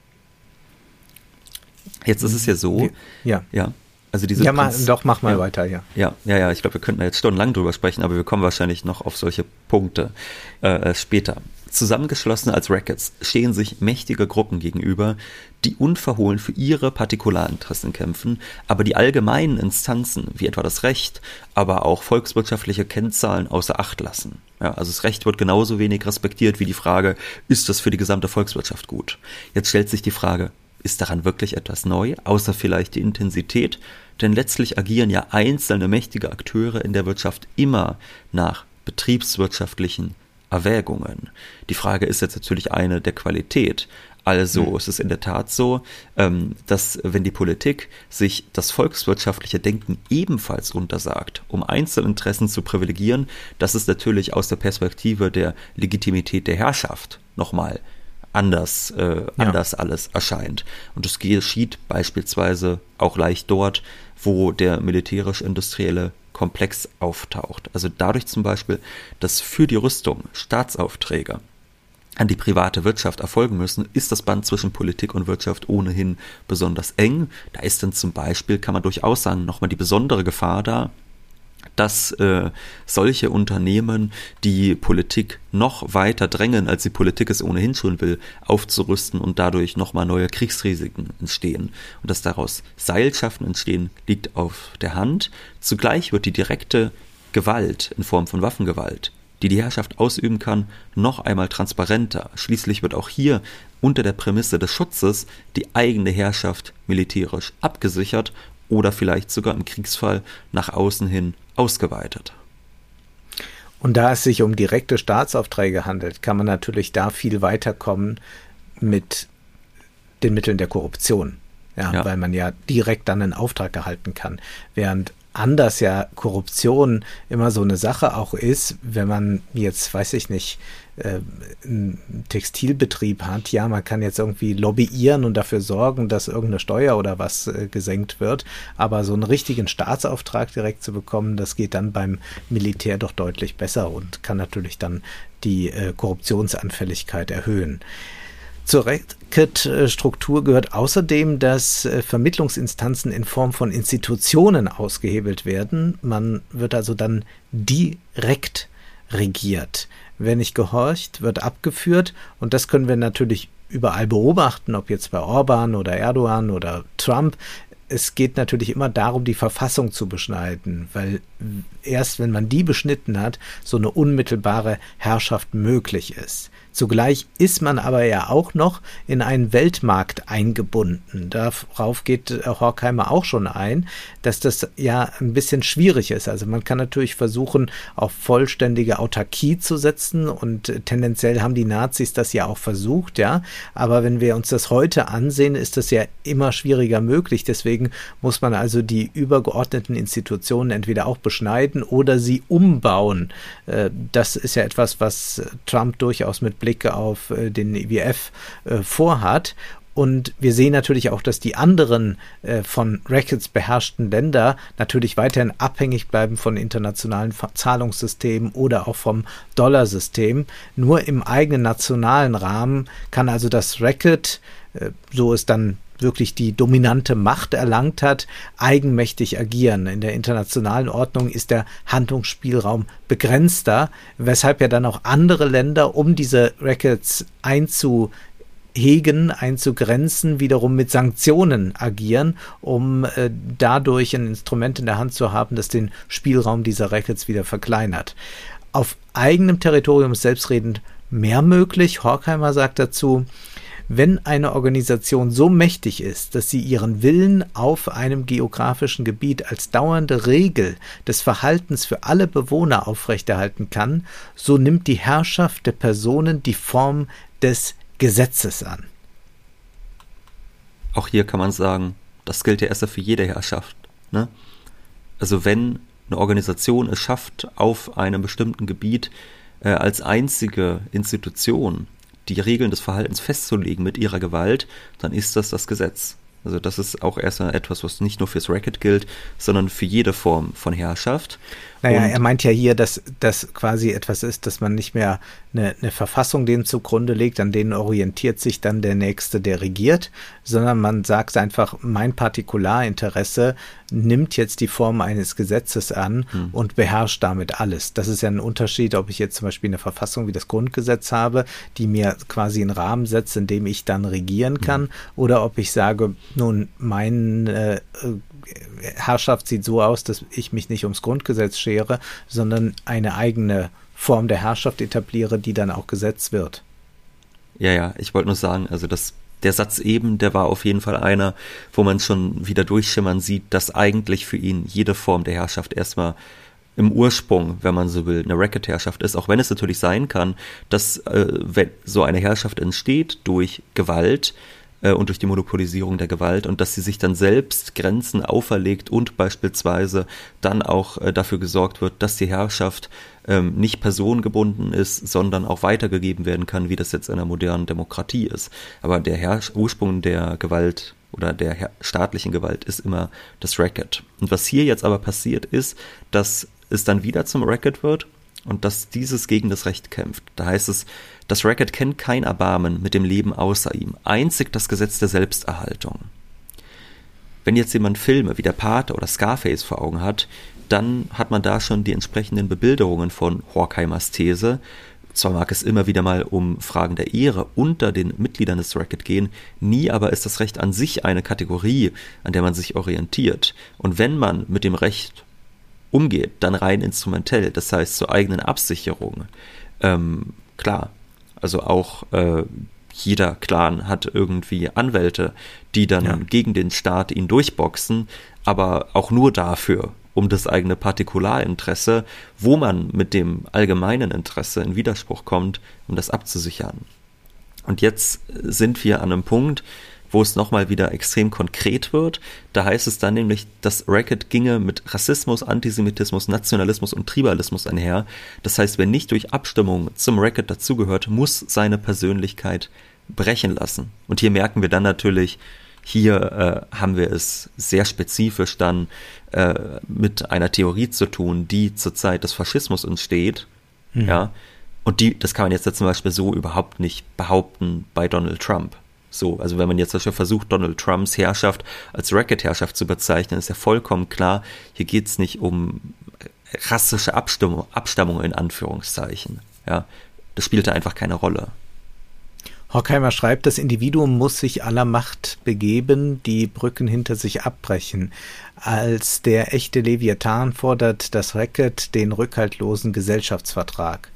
Jetzt ist es ja so, ja, ja also diese ja, mach, Prinz- doch, mach mal ja, weiter, ja. Ja, ja, ja, ich glaube, wir könnten da jetzt stundenlang drüber sprechen, aber wir kommen wahrscheinlich noch auf solche Punkte äh, später. Zusammengeschlossen als Rackets stehen sich mächtige Gruppen gegenüber, die unverhohlen für ihre Partikularinteressen kämpfen, aber die allgemeinen Instanzen, wie etwa das Recht, aber auch volkswirtschaftliche Kennzahlen außer Acht lassen. Ja, also das Recht wird genauso wenig respektiert wie die Frage, ist das für die gesamte Volkswirtschaft gut? Jetzt stellt sich die Frage, ist daran wirklich etwas neu, außer vielleicht die Intensität? Denn letztlich agieren ja einzelne mächtige Akteure in der Wirtschaft immer nach betriebswirtschaftlichen Erwägungen. Die Frage ist jetzt natürlich eine der Qualität. Also mhm. es ist in der Tat so, dass wenn die Politik sich das volkswirtschaftliche Denken ebenfalls untersagt, um Einzelinteressen zu privilegieren, dass es natürlich aus der Perspektive der Legitimität der Herrschaft nochmal anders, äh, anders ja. alles erscheint. Und das geschieht beispielsweise auch leicht dort, wo der militärisch-industrielle Komplex auftaucht. Also dadurch zum Beispiel, dass für die Rüstung Staatsaufträge an die private Wirtschaft erfolgen müssen, ist das Band zwischen Politik und Wirtschaft ohnehin besonders eng. Da ist dann zum Beispiel, kann man durchaus sagen, nochmal die besondere Gefahr da, dass äh, solche Unternehmen die Politik noch weiter drängen, als die Politik es ohnehin schon will, aufzurüsten und dadurch nochmal neue Kriegsrisiken entstehen. Und dass daraus Seilschaften entstehen, liegt auf der Hand. Zugleich wird die direkte Gewalt in Form von Waffengewalt, die die Herrschaft ausüben kann, noch einmal transparenter. Schließlich wird auch hier unter der Prämisse des Schutzes die eigene Herrschaft militärisch abgesichert oder vielleicht sogar im Kriegsfall nach außen hin ausgeweitet. Und da es sich um direkte Staatsaufträge handelt, kann man natürlich da viel weiterkommen mit den Mitteln der Korruption. Ja, ja. Weil man ja direkt dann einen Auftrag erhalten kann. Während anders ja Korruption immer so eine Sache auch ist, wenn man jetzt, weiß ich nicht, äh, einen Textilbetrieb hat, ja, man kann jetzt irgendwie lobbyieren und dafür sorgen, dass irgendeine Steuer oder was äh, gesenkt wird, aber so einen richtigen Staatsauftrag direkt zu bekommen, das geht dann beim Militär doch deutlich besser und kann natürlich dann die äh, Korruptionsanfälligkeit erhöhen. Zur Racket-Struktur gehört außerdem, dass Vermittlungsinstanzen in Form von Institutionen ausgehebelt werden. Man wird also dann direkt regiert. Wer nicht gehorcht, wird abgeführt und das können wir natürlich überall beobachten, ob jetzt bei Orban oder Erdogan oder Trump. Es geht natürlich immer darum, die Verfassung zu beschneiden, weil erst wenn man die beschnitten hat, so eine unmittelbare Herrschaft möglich ist. Zugleich ist man aber ja auch noch in einen Weltmarkt eingebunden. Darauf geht Horkheimer auch schon ein, dass das ja ein bisschen schwierig ist. Also man kann natürlich versuchen, auf vollständige Autarkie zu setzen und tendenziell haben die Nazis das ja auch versucht, ja. Aber wenn wir uns das heute ansehen, ist das ja immer schwieriger möglich. Deswegen muss man also die übergeordneten Institutionen entweder auch beschneiden oder sie umbauen. Das ist ja etwas, was Trump durchaus mit Blick auf den I W F vorhat. Und wir sehen natürlich auch, dass die anderen äh, von Rackets beherrschten Länder natürlich weiterhin abhängig bleiben von internationalen Zahlungssystemen oder auch vom Dollarsystem. Nur im eigenen nationalen Rahmen kann also das Racket, äh, so es dann wirklich die dominante Macht erlangt hat, eigenmächtig agieren. In der internationalen Ordnung ist der Handlungsspielraum begrenzter, weshalb ja dann auch andere Länder, um diese Rackets einzu hegen, einzugrenzen, wiederum mit Sanktionen agieren, um äh, dadurch ein Instrument in der Hand zu haben, das den Spielraum dieser Rackets wieder verkleinert. Auf eigenem Territorium ist selbstredend mehr möglich. Horkheimer sagt dazu, wenn eine Organisation so mächtig ist, dass sie ihren Willen auf einem geografischen Gebiet als dauernde Regel des Verhaltens für alle Bewohner aufrechterhalten kann, so nimmt die Herrschaft der Personen die Form des Gesetzes an. Auch hier kann man sagen, das gilt ja erst für jede Herrschaft. Ne? Also wenn eine Organisation es schafft, auf einem bestimmten Gebiet äh, als einzige Institution die Regeln des Verhaltens festzulegen mit ihrer Gewalt, dann ist das das Gesetz. Also das ist auch erst etwas, was nicht nur fürs Racket gilt, sondern für jede Form von Herrschaft. Naja, Und er meint ja hier, dass das quasi etwas ist, dass man nicht mehr eine, eine Verfassung denen zugrunde legt, an denen orientiert sich dann der Nächste, der regiert, sondern man sagt einfach, mein Partikularinteresse nimmt jetzt die Form eines Gesetzes an hm. und beherrscht damit alles. Das ist ja ein Unterschied, ob ich jetzt zum Beispiel eine Verfassung wie das Grundgesetz habe, die mir quasi einen Rahmen setzt, in dem ich dann regieren kann, hm. oder ob ich sage, nun, meine äh, Herrschaft sieht so aus, dass ich mich nicht ums Grundgesetz schere, sondern eine eigene Form der Herrschaft etabliere, die dann auch Gesetz wird. Ja, ja, ich wollte nur sagen, also das, der Satz eben, der war auf jeden Fall einer, wo man schon wieder durchschimmern sieht, dass eigentlich für ihn jede Form der Herrschaft erstmal im Ursprung, wenn man so will, eine Racket-Herrschaft ist, auch wenn es natürlich sein kann, dass äh, wenn so eine Herrschaft entsteht durch Gewalt, und durch die Monopolisierung der Gewalt und dass sie sich dann selbst Grenzen auferlegt und beispielsweise dann auch äh, dafür gesorgt wird, dass die Herrschaft ähm, nicht personengebunden ist, sondern auch weitergegeben werden kann, wie das jetzt in einer modernen Demokratie ist. Aber der Herr- Ursprung der Gewalt oder der her- staatlichen Gewalt ist immer das Racket. Und was hier jetzt aber passiert ist, dass es dann wieder zum Racket wird und dass dieses gegen das Recht kämpft. Da heißt es, das Racket kennt kein Erbarmen mit dem Leben außer ihm, einzig das Gesetz der Selbsterhaltung. Wenn jetzt jemand Filme wie Der Pate oder Scarface vor Augen hat, dann hat man da schon die entsprechenden Bebilderungen von Horkheimers These. Zwar mag es immer wieder mal um Fragen der Ehre unter den Mitgliedern des Racket gehen, nie aber ist das Recht an sich eine Kategorie, an der man sich orientiert. Und wenn man mit dem Recht umgeht, dann rein instrumentell, das heißt zur eigenen Absicherung. Ähm, klar, also auch äh, jeder Clan hat irgendwie Anwälte, die dann ja. gegen den Staat ihn durchboxen, aber auch nur dafür, um das eigene Partikularinteresse, wo man mit dem allgemeinen Interesse in Widerspruch kommt, um das abzusichern. Und jetzt sind wir an einem Punkt, wo es nochmal wieder extrem konkret wird. Da heißt es dann nämlich, das Racket ginge mit Rassismus, Antisemitismus, Nationalismus und Tribalismus einher. Das heißt, wer nicht durch Abstimmung zum Racket dazugehört, muss seine Persönlichkeit brechen lassen. Und hier merken wir dann natürlich, hier äh, haben wir es sehr spezifisch dann äh, mit einer Theorie zu tun, die zur Zeit des Faschismus entsteht. Mhm. Ja, und die, das kann man jetzt zum Beispiel so überhaupt nicht behaupten bei Donald Trump. So, also wenn man jetzt versucht, Donald Trumps Herrschaft als Racket-Herrschaft zu bezeichnen, ist ja vollkommen klar, hier geht es nicht um rassische Abstimmung, Abstammung in Anführungszeichen. Ja, das spielte einfach keine Rolle. Horkheimer schreibt, das Individuum muss sich aller Macht begeben, die Brücken hinter sich abbrechen. Als der echte Leviathan fordert das Racket den rückhaltlosen Gesellschaftsvertrag.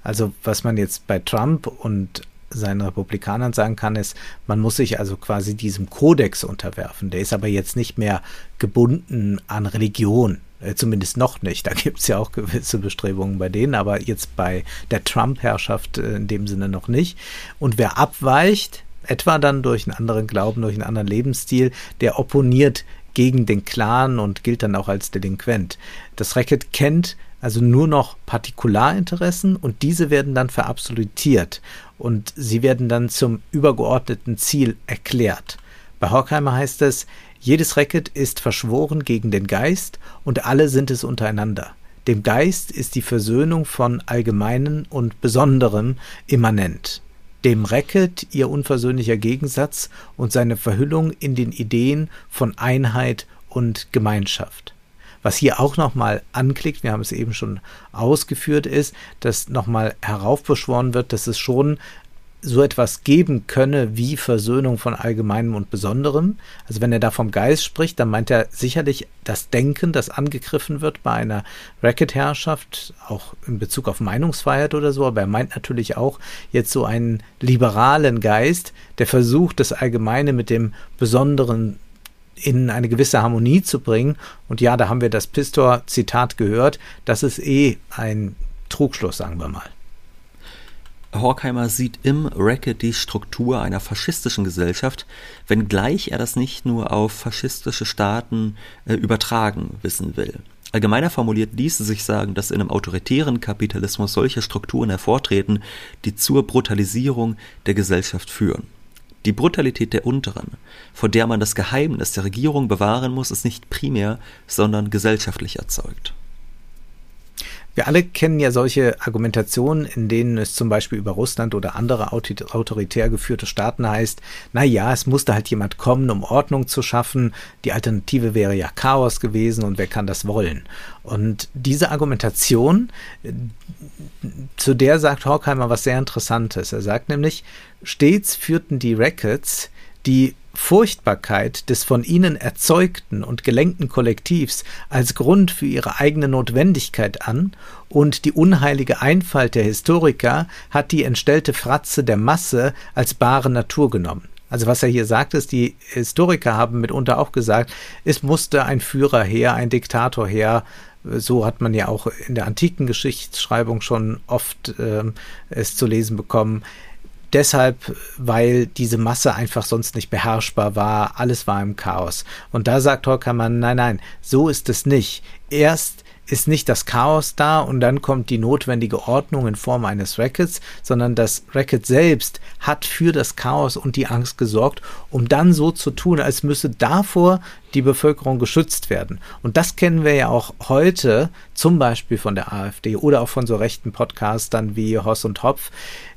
Also was man jetzt bei Trump und seinen Republikanern sagen kann, ist, man muss sich also quasi diesem Kodex unterwerfen. Der ist aber jetzt nicht mehr gebunden an Religion, äh, zumindest noch nicht. Da gibt es ja auch gewisse Bestrebungen bei denen, aber jetzt bei der Trump-Herrschaft äh, in dem Sinne noch nicht. Und wer abweicht, etwa dann durch einen anderen Glauben, durch einen anderen Lebensstil, der opponiert gegen den Clan und gilt dann auch als Delinquent. Das Racket kennt also nur noch Partikularinteressen und diese werden dann verabsolutiert und sie werden dann zum übergeordneten Ziel erklärt. Bei Horkheimer heißt es, jedes Racket ist verschworen gegen den Geist und alle sind es untereinander. Dem Geist ist die Versöhnung von Allgemeinen und Besonderem immanent. Dem Racket ihr unversöhnlicher Gegensatz und seine Verhüllung in den Ideen von Einheit und Gemeinschaft. Was hier auch nochmal anklickt, wir haben es eben schon ausgeführt, ist, dass nochmal heraufbeschworen wird, dass es schon so etwas geben könne wie Versöhnung von Allgemeinem und Besonderem. Also wenn er da vom Geist spricht, dann meint er sicherlich das Denken, das angegriffen wird bei einer Racket-Herrschaft, auch in Bezug auf Meinungsfreiheit oder so, aber er meint natürlich auch jetzt so einen liberalen Geist, der versucht, das Allgemeine mit dem Besonderen in eine gewisse Harmonie zu bringen. Und ja, da haben wir das Pistor-Zitat gehört. Das ist eh ein Trugschluss, sagen wir mal. Horkheimer sieht im Racket die Struktur einer faschistischen Gesellschaft, wenngleich er das nicht nur auf faschistische Staaten äh, übertragen wissen will. Allgemeiner formuliert ließe sich sagen, dass in einem autoritären Kapitalismus solche Strukturen hervortreten, die zur Brutalisierung der Gesellschaft führen. Die Brutalität der Unteren, vor der man das Geheimnis der Regierung bewahren muss, ist nicht primär, sondern gesellschaftlich erzeugt. Wir alle kennen ja solche Argumentationen, in denen es zum Beispiel über Russland oder andere autoritär geführte Staaten heißt, na ja, es musste halt jemand kommen, um Ordnung zu schaffen. Die Alternative wäre ja Chaos gewesen und wer kann das wollen? Und diese Argumentation, zu der sagt Horkheimer was sehr Interessantes. Er sagt nämlich, stets führten die Rackets die Furchtbarkeit des von ihnen erzeugten und gelenkten Kollektivs als Grund für ihre eigene Notwendigkeit an und die unheilige Einfalt der Historiker hat die entstellte Fratze der Masse als bare Natur genommen. Also was er hier sagt, ist, die Historiker haben mitunter auch gesagt, es musste ein Führer her, ein Diktator her. So hat man ja auch in der antiken Geschichtsschreibung schon oft äh, es zu lesen bekommen. Deshalb, weil diese Masse einfach sonst nicht beherrschbar war, alles war im Chaos. Und da sagt Horkheimer, nein, nein, so ist es nicht. Erst ist nicht das Chaos da und dann kommt die notwendige Ordnung in Form eines Rackets, sondern das Racket selbst hat für das Chaos und die Angst gesorgt, um dann so zu tun, als müsse davor die Bevölkerung geschützt werden. Und das kennen wir ja auch heute, zum Beispiel von der AfD oder auch von so rechten Podcastern wie Hoss und Hopf,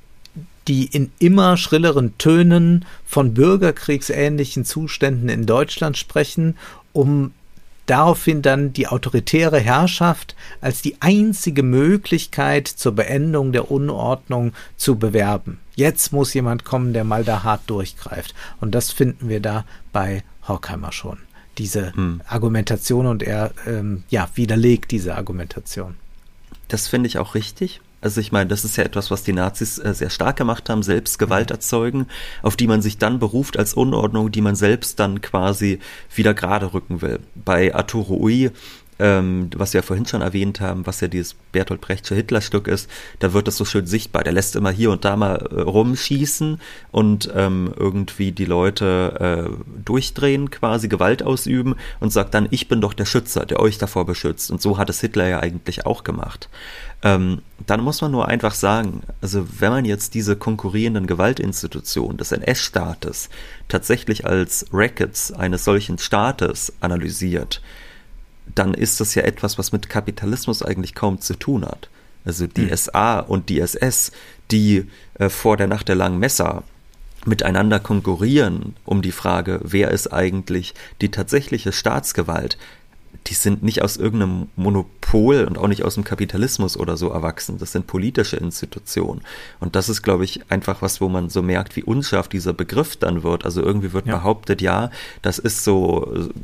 die in immer schrilleren Tönen von bürgerkriegsähnlichen Zuständen in Deutschland sprechen, um daraufhin dann die autoritäre Herrschaft als die einzige Möglichkeit zur Beendung der Unordnung zu bewerben. Jetzt muss jemand kommen, der mal da hart durchgreift. Und das finden wir da bei Horkheimer schon, diese hm. Argumentation, und er ähm, ja, widerlegt diese Argumentation. Das finde ich auch richtig. Also ich meine, das ist ja etwas, was die Nazis äh, sehr stark gemacht haben, selbst Gewalt erzeugen, auf die man sich dann beruft als Unordnung, die man selbst dann quasi wieder gerade rücken will. Bei Arturo Ui, ähm, was wir ja vorhin schon erwähnt haben, was ja dieses Bertolt Brechtsche Hitlerstück ist, da wird das so schön sichtbar. Der lässt immer hier und da mal äh, rumschießen und ähm, irgendwie die Leute äh, durchdrehen, quasi Gewalt ausüben und sagt dann, ich bin doch der Schützer, der euch davor beschützt. Und so hat es Hitler ja eigentlich auch gemacht. Ähm, dann muss man nur einfach sagen, also wenn man jetzt diese konkurrierenden Gewaltinstitutionen des N S-Staates tatsächlich als Rackets eines solchen Staates analysiert, dann ist das ja etwas, was mit Kapitalismus eigentlich kaum zu tun hat. Also die hm. S A und die S S, die äh, vor der Nacht der langen Messer miteinander konkurrieren um die Frage, wer ist eigentlich die tatsächliche Staatsgewalt, die sind nicht aus irgendeinem Monopol und auch nicht aus dem Kapitalismus oder so erwachsen. Das sind politische Institutionen. Und das ist, glaube ich, einfach was, wo man so merkt, wie unscharf dieser Begriff dann wird. Also irgendwie wird ja. behauptet, ja, das ist so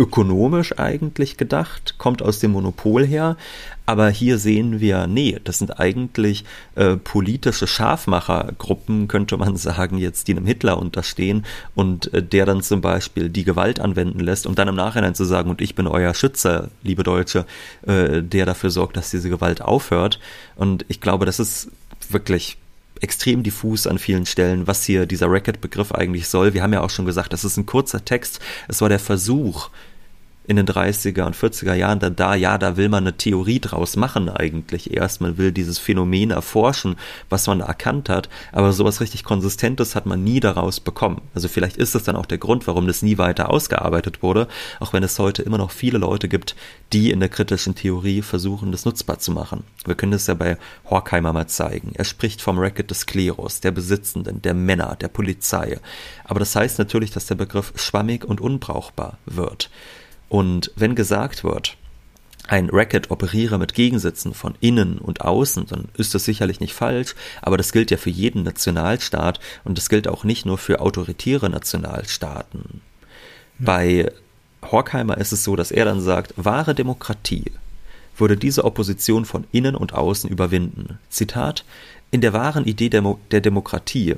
ökonomisch eigentlich gedacht, kommt aus dem Monopol her, aber hier sehen wir, nee, das sind eigentlich äh, politische Scharfmachergruppen, könnte man sagen, jetzt, die einem Hitler unterstehen und äh, der dann zum Beispiel die Gewalt anwenden lässt, um dann im Nachhinein zu sagen, und ich bin euer Schützer, liebe Deutsche, äh, der dafür sorgt, dass diese Gewalt aufhört. Und ich glaube, das ist wirklich extrem diffus an vielen Stellen, was hier dieser Racket-Begriff eigentlich soll. Wir haben ja auch schon gesagt, das ist ein kurzer Text. Es war der Versuch in den dreißiger und vierziger Jahren, da, da, ja, da will man eine Theorie draus machen eigentlich erst. Man will dieses Phänomen erforschen, was man da erkannt hat, aber sowas richtig Konsistentes hat man nie daraus bekommen. Also vielleicht ist das dann auch der Grund, warum das nie weiter ausgearbeitet wurde, auch wenn es heute immer noch viele Leute gibt, die in der kritischen Theorie versuchen, das nutzbar zu machen. Wir können das ja bei Horkheimer mal zeigen. Er spricht vom Racket des Klerus, der Besitzenden, der Männer, der Polizei. Aber das heißt natürlich, dass der Begriff schwammig und unbrauchbar wird. Und wenn gesagt wird, ein Racket operiere mit Gegensätzen von innen und außen, dann ist das sicherlich nicht falsch, aber das gilt ja für jeden Nationalstaat und das gilt auch nicht nur für autoritäre Nationalstaaten. Mhm. Bei Horkheimer ist es so, dass er dann sagt, wahre Demokratie würde diese Opposition von innen und außen überwinden. Zitat, in der wahren Idee der, Mo- der Demokratie,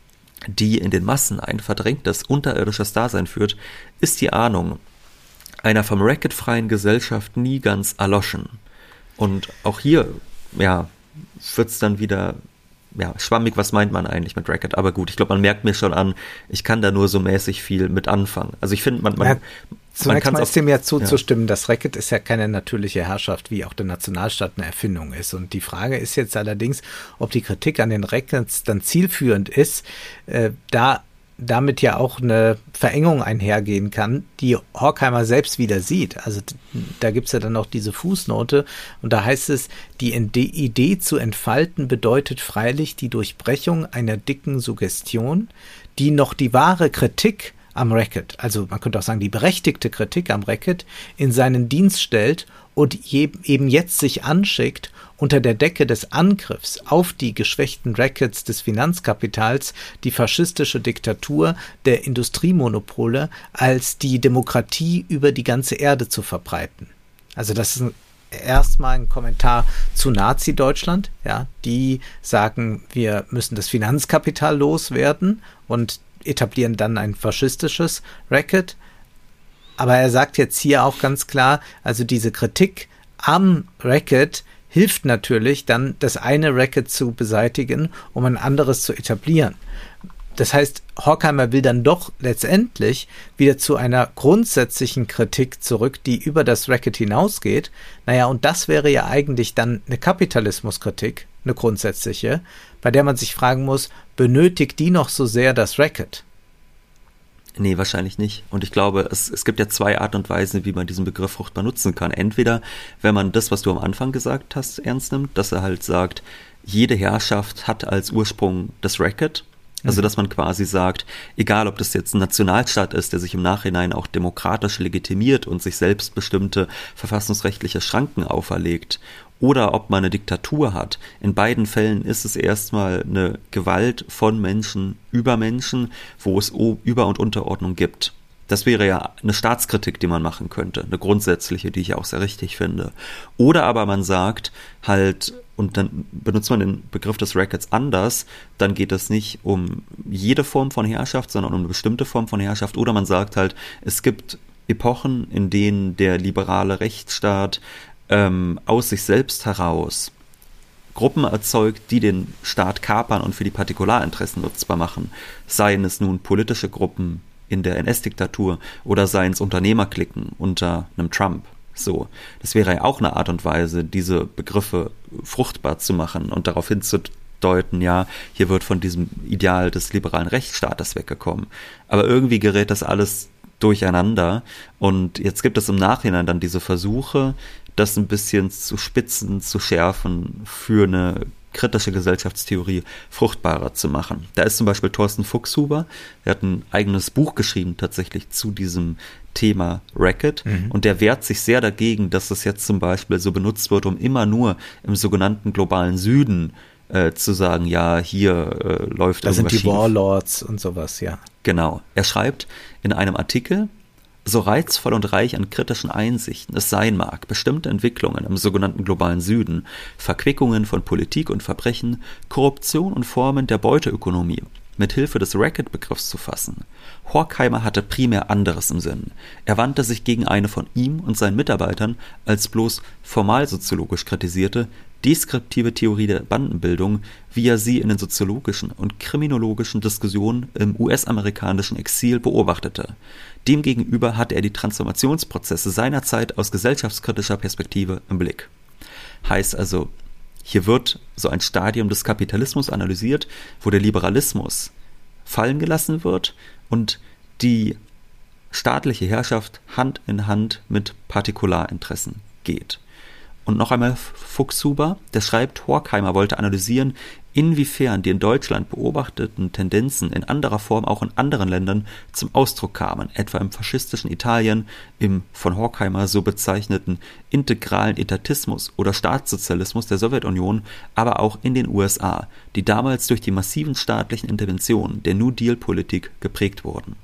die in den Massen ein verdrängtes, unterirdisches Dasein führt, ist die Ahnung einer vom Racket freien Gesellschaft nie ganz erloschen. Und auch hier, ja, wird's dann wieder, ja, schwammig, was meint man eigentlich mit Racket? Aber gut, ich glaube, man merkt mir schon an, ich kann da nur so mäßig viel mit anfangen. Also ich finde, man, man, ja, zunächst man mal ist dem ja zuzustimmen, ja. Das Racket ist ja keine natürliche Herrschaft, wie auch der Nationalstaat eine Erfindung ist. Und die Frage ist jetzt allerdings, ob die Kritik an den Rackets dann zielführend ist, äh, da damit ja auch eine Verengung einhergehen kann, die Horkheimer selbst wieder sieht. Also da gibt's ja dann noch diese Fußnote und da heißt es, die Idee zu entfalten bedeutet freilich die Durchbrechung einer dicken Suggestion, die noch die wahre Kritik am Racket, also man könnte auch sagen, die berechtigte Kritik am Racket in seinen Dienst stellt und je, eben jetzt sich anschickt, unter der Decke des Angriffs auf die geschwächten Rackets des Finanzkapitals die faschistische Diktatur der Industriemonopole als die Demokratie über die ganze Erde zu verbreiten. Also das ist ein, erstmal ein Kommentar zu Nazi-Deutschland. Ja, die sagen, wir müssen das Finanzkapital loswerden und etablieren dann ein faschistisches Racket. Aber er sagt jetzt hier auch ganz klar, also diese Kritik am Racket hilft natürlich dann, das eine Racket zu beseitigen, um ein anderes zu etablieren. Das heißt, Horkheimer will dann doch letztendlich wieder zu einer grundsätzlichen Kritik zurück, die über das Racket hinausgeht. Naja, und das wäre ja eigentlich dann eine Kapitalismuskritik, eine grundsätzliche, bei der man sich fragen muss, benötigt die noch so sehr das Racket? Nee, wahrscheinlich nicht. Und ich glaube, es, es gibt ja zwei Arten und Weisen, wie man diesen Begriff fruchtbar nutzen kann. Entweder, wenn man das, was du am Anfang gesagt hast, ernst nimmt, dass er halt sagt, jede Herrschaft hat als Ursprung das Racket. Also, dass man quasi sagt, egal ob das jetzt ein Nationalstaat ist, der sich im Nachhinein auch demokratisch legitimiert und sich selbst bestimmte verfassungsrechtliche Schranken auferlegt, oder ob man eine Diktatur hat. In beiden Fällen ist es erstmal eine Gewalt von Menschen über Menschen, wo es Über- und Unterordnung gibt. Das wäre ja eine Staatskritik, die man machen könnte, eine grundsätzliche, die ich auch sehr richtig finde. Oder aber man sagt halt, und dann benutzt man den Begriff des Rackets anders, dann geht es nicht um jede Form von Herrschaft, sondern um eine bestimmte Form von Herrschaft. Oder man sagt halt, es gibt Epochen, in denen der liberale Rechtsstaat ähm, aus sich selbst heraus Gruppen erzeugt, die den Staat kapern und für die Partikularinteressen nutzbar machen. Seien es nun politische Gruppen in der N S-Diktatur oder seien es Unternehmerklicken unter einem Trump. So, das wäre ja auch eine Art und Weise, diese Begriffe fruchtbar zu machen und darauf hinzudeuten, ja, hier wird von diesem Ideal des liberalen Rechtsstaates weggekommen. Aber irgendwie gerät das alles durcheinander und jetzt gibt es im Nachhinein dann diese Versuche, das ein bisschen zu spitzen, zu schärfen, für eine kritische Gesellschaftstheorie fruchtbarer zu machen. Da ist zum Beispiel Thorsten Fuchshuber, der hat ein eigenes Buch geschrieben tatsächlich zu diesem Thema Racket mhm. und der wehrt sich sehr dagegen, dass es jetzt zum Beispiel so benutzt wird, um immer nur im sogenannten globalen Süden äh, zu sagen, ja, hier äh, läuft da irgendwas sind die schief. Warlords und sowas, ja. Genau. Er schreibt in einem Artikel, So reizvoll und reich an kritischen Einsichten es sein mag, bestimmte Entwicklungen im sogenannten globalen Süden, Verquickungen von Politik und Verbrechen, Korruption und Formen der Beuteökonomie mit Hilfe des Racket-Begriffs zu fassen. Horkheimer hatte primär anderes im Sinn. Er wandte sich gegen eine von ihm und seinen Mitarbeitern als bloß formalsoziologisch kritisierte, deskriptive Theorie der Bandenbildung, wie er sie in den soziologischen und kriminologischen Diskussionen im U S-amerikanischen Exil beobachtete. Demgegenüber hatte er die Transformationsprozesse seiner Zeit aus gesellschaftskritischer Perspektive im Blick. Heißt also, hier wird so ein Stadium des Kapitalismus analysiert, wo der Liberalismus fallen gelassen wird und die staatliche Herrschaft Hand in Hand mit Partikularinteressen geht. Und noch einmal Fuchshuber, der schreibt, Horkheimer wollte analysieren, inwiefern die in Deutschland beobachteten Tendenzen in anderer Form auch in anderen Ländern zum Ausdruck kamen, etwa im faschistischen Italien, im von Horkheimer so bezeichneten integralen Etatismus oder Staatssozialismus der Sowjetunion, aber auch in den U S A, die damals durch die massiven staatlichen Interventionen der New Deal-Politik geprägt wurden.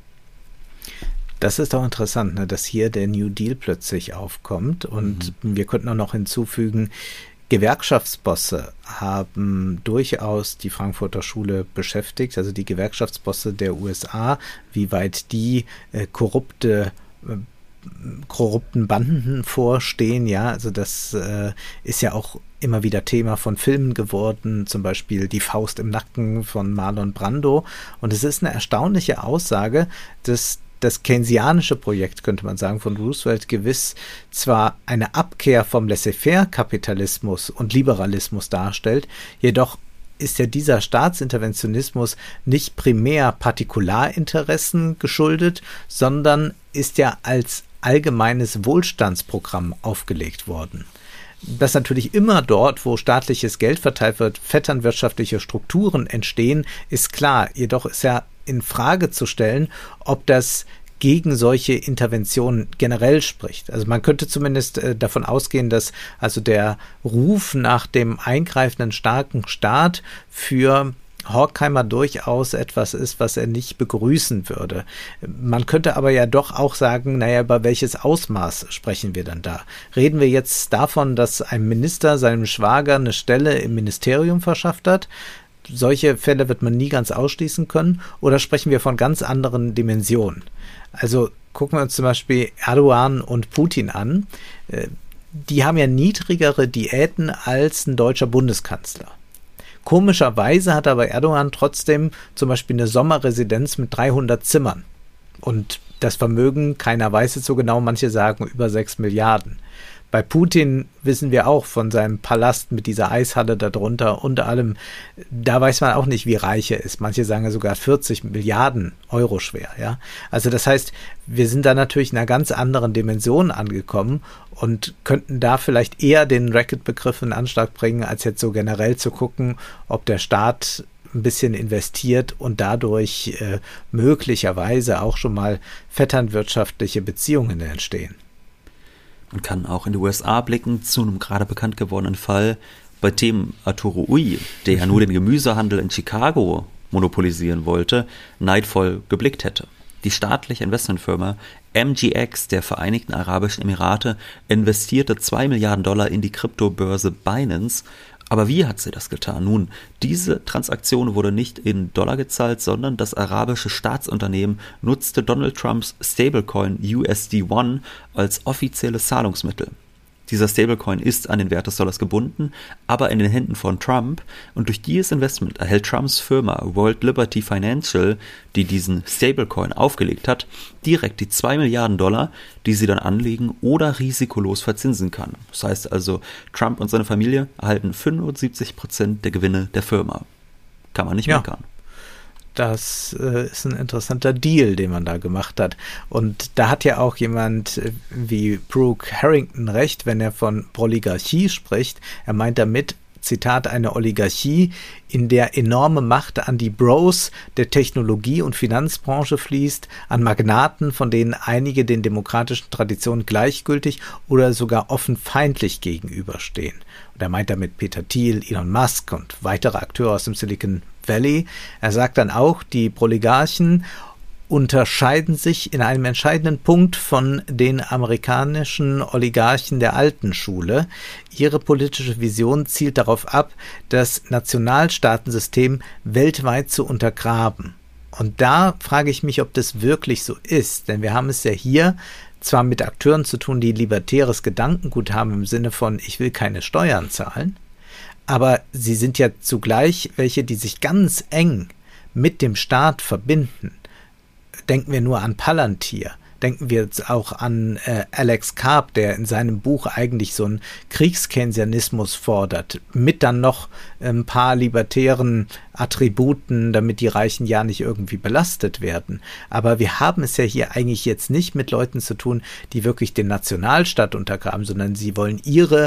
Das ist auch interessant, ne, dass hier der New Deal plötzlich aufkommt und mhm. wir könnten auch noch hinzufügen, Gewerkschaftsbosse haben durchaus die Frankfurter Schule beschäftigt, also die Gewerkschaftsbosse der U S A, wie weit die äh, korrupte äh, korrupten Banden vorstehen, ja, also das äh, ist ja auch immer wieder Thema von Filmen geworden, zum Beispiel Die Faust im Nacken von Marlon Brando, und es ist eine erstaunliche Aussage, dass das keynesianische Projekt, könnte man sagen, von Roosevelt gewiss zwar eine Abkehr vom Laissez-faire-Kapitalismus und Liberalismus darstellt, jedoch ist ja dieser Staatsinterventionismus nicht primär Partikularinteressen geschuldet, sondern ist ja als allgemeines Wohlstandsprogramm aufgelegt worden. Dass natürlich immer dort, wo staatliches Geld verteilt wird, vetternwirtschaftliche Strukturen entstehen, ist klar. Jedoch ist ja in Frage zu stellen, ob das gegen solche Interventionen generell spricht. Also man könnte zumindest äh, davon ausgehen, dass also der Ruf nach dem eingreifenden starken Staat für Horkheimer durchaus etwas ist, was er nicht begrüßen würde. Man könnte aber ja doch auch sagen, naja, über welches Ausmaß sprechen wir dann da? Reden wir jetzt davon, dass ein Minister seinem Schwager eine Stelle im Ministerium verschafft hat? Solche Fälle wird man nie ganz ausschließen können. Oder sprechen wir von ganz anderen Dimensionen? Also gucken wir uns zum Beispiel Erdogan und Putin an. Die haben ja niedrigere Diäten als ein deutscher Bundeskanzler. Komischerweise hat aber Erdogan trotzdem zum Beispiel eine Sommerresidenz mit dreihundert Zimmern. Und das Vermögen, keiner weiß es so genau, manche sagen über sechs Milliarden. Bei Putin wissen wir auch von seinem Palast mit dieser Eishalle darunter und allem, da weiß man auch nicht, wie reich er ist. Manche sagen ja sogar vierzig Milliarden Euro schwer, ja. Also das heißt, wir sind da natürlich in einer ganz anderen Dimension angekommen und könnten da vielleicht eher den Racket-Begriff in Anschlag bringen, als jetzt so generell zu gucken, ob der Staat ein bisschen investiert und dadurch äh, möglicherweise auch schon mal vetternwirtschaftliche Beziehungen entstehen. Man kann auch in die U S A blicken zu einem gerade bekannt gewordenen Fall, bei dem Arturo Ui, der ja nur den Gemüsehandel in Chicago monopolisieren wollte, neidvoll geblickt hätte. Die staatliche Investmentfirma M G X der Vereinigten Arabischen Emirate investierte zwei Milliarden Dollar in die Kryptobörse Binance. Aber wie hat sie das getan? Nun, diese Transaktion wurde nicht in Dollar gezahlt, sondern das arabische Staatsunternehmen nutzte Donald Trumps Stablecoin U S D One als offizielles Zahlungsmittel. Dieser Stablecoin ist an den Wert des Dollars gebunden, aber in den Händen von Trump, und durch dieses Investment erhält Trumps Firma World Liberty Financial, die diesen Stablecoin aufgelegt hat, direkt die zwei Milliarden Dollar, die sie dann anlegen oder risikolos verzinsen kann. Das heißt also, Trump und seine Familie erhalten fünfundsiebzig Prozent der Gewinne der Firma. Kann man nicht ja. meckern. Das äh, ist ein interessanter Deal, den man da gemacht hat. Und da hat ja auch jemand äh, wie Brooke Harrington recht, wenn er von Oligarchie spricht. Er meint damit, Zitat, eine Oligarchie, in der enorme Macht an die Bros der Technologie- und Finanzbranche fließt, an Magnaten, von denen einige den demokratischen Traditionen gleichgültig oder sogar offen feindlich gegenüberstehen. Und er meint damit Peter Thiel, Elon Musk und weitere Akteure aus dem Silicon Valley. Er sagt dann auch, die Oligarchen unterscheiden sich in einem entscheidenden Punkt von den amerikanischen Oligarchen der alten Schule. Ihre politische Vision zielt darauf ab, das Nationalstaatensystem weltweit zu untergraben. Und da frage ich mich, ob das wirklich so ist, denn wir haben es ja hier zwar mit Akteuren zu tun, die libertäres Gedankengut haben im Sinne von, ich will keine Steuern zahlen, aber sie sind ja zugleich welche, die sich ganz eng mit dem Staat verbinden. Denken wir nur an Palantir, denken wir jetzt auch an äh, Alex Karp, der in seinem Buch eigentlich so einen Kriegskeynesianismus fordert, mit dann noch ein paar libertären Attributen, damit die Reichen ja nicht irgendwie belastet werden. Aber wir haben es ja hier eigentlich jetzt nicht mit Leuten zu tun, die wirklich den Nationalstaat untergraben, sondern sie wollen ihre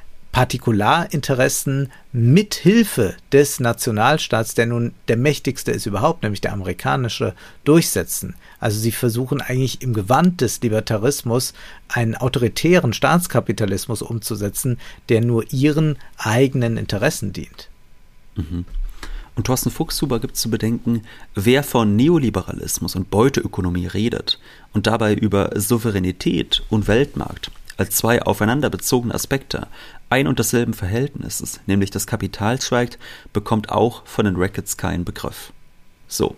Partikularinteressen mit Hilfe des Nationalstaats, der nun der mächtigste ist überhaupt, nämlich der amerikanische, durchsetzen. Also sie versuchen eigentlich im Gewand des Libertarismus einen autoritären Staatskapitalismus umzusetzen, der nur ihren eigenen Interessen dient. Mhm. Und Thorsten Fuchshuber gibt zu bedenken, wer von Neoliberalismus und Beuteökonomie redet und dabei über Souveränität und Weltmarkt als zwei aufeinander bezogene Aspekte ein und desselben Verhältnisses, nämlich das Kapital schweigt, bekommt auch von den Rackets keinen Begriff. So.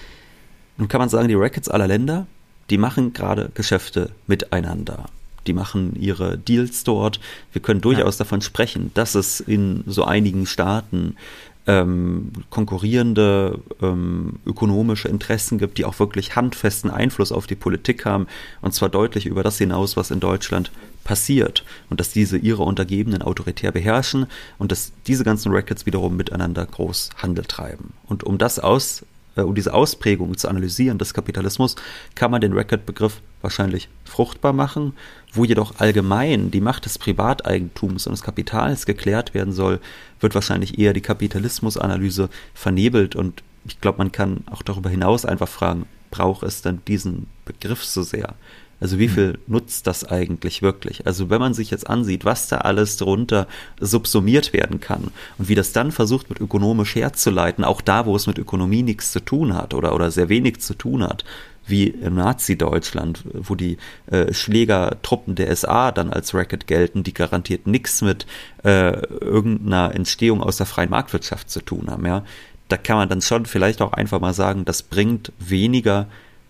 Nun kann man sagen, die Rackets aller Länder, die machen gerade Geschäfte miteinander. Die machen ihre Deals dort. Wir können durchaus ja. davon sprechen, dass es in so einigen Staaten ähm, konkurrierende ähm, ökonomische Interessen gibt, die auch wirklich handfesten Einfluss auf die Politik haben, und zwar deutlich über das hinaus, was in Deutschland passiert, und dass diese ihre Untergebenen autoritär beherrschen und dass diese ganzen Rackets wiederum miteinander groß Handel treiben. Und um das aus um diese Ausprägung zu analysieren des Kapitalismus, kann man den Racket-Begriff wahrscheinlich fruchtbar machen. Wo jedoch allgemein die Macht des Privateigentums und des Kapitals geklärt werden soll, wird wahrscheinlich eher die Kapitalismusanalyse vernebelt, und ich glaube, man kann auch darüber hinaus einfach fragen, braucht es denn diesen Begriff so sehr? Also wie viel nutzt das eigentlich wirklich? Also wenn man sich jetzt ansieht, was da alles drunter subsumiert werden kann und wie das dann versucht wird, ökonomisch herzuleiten, auch da, wo es mit Ökonomie nichts zu tun hat oder, oder sehr wenig zu tun hat, wie im Nazi-Deutschland, wo die äh, Schlägertruppen der S A dann als Racket gelten, die garantiert nichts mit äh, irgendeiner Entstehung aus der freien Marktwirtschaft zu tun haben. Ja? Da kann man dann schon vielleicht auch einfach mal sagen, das bringt weniger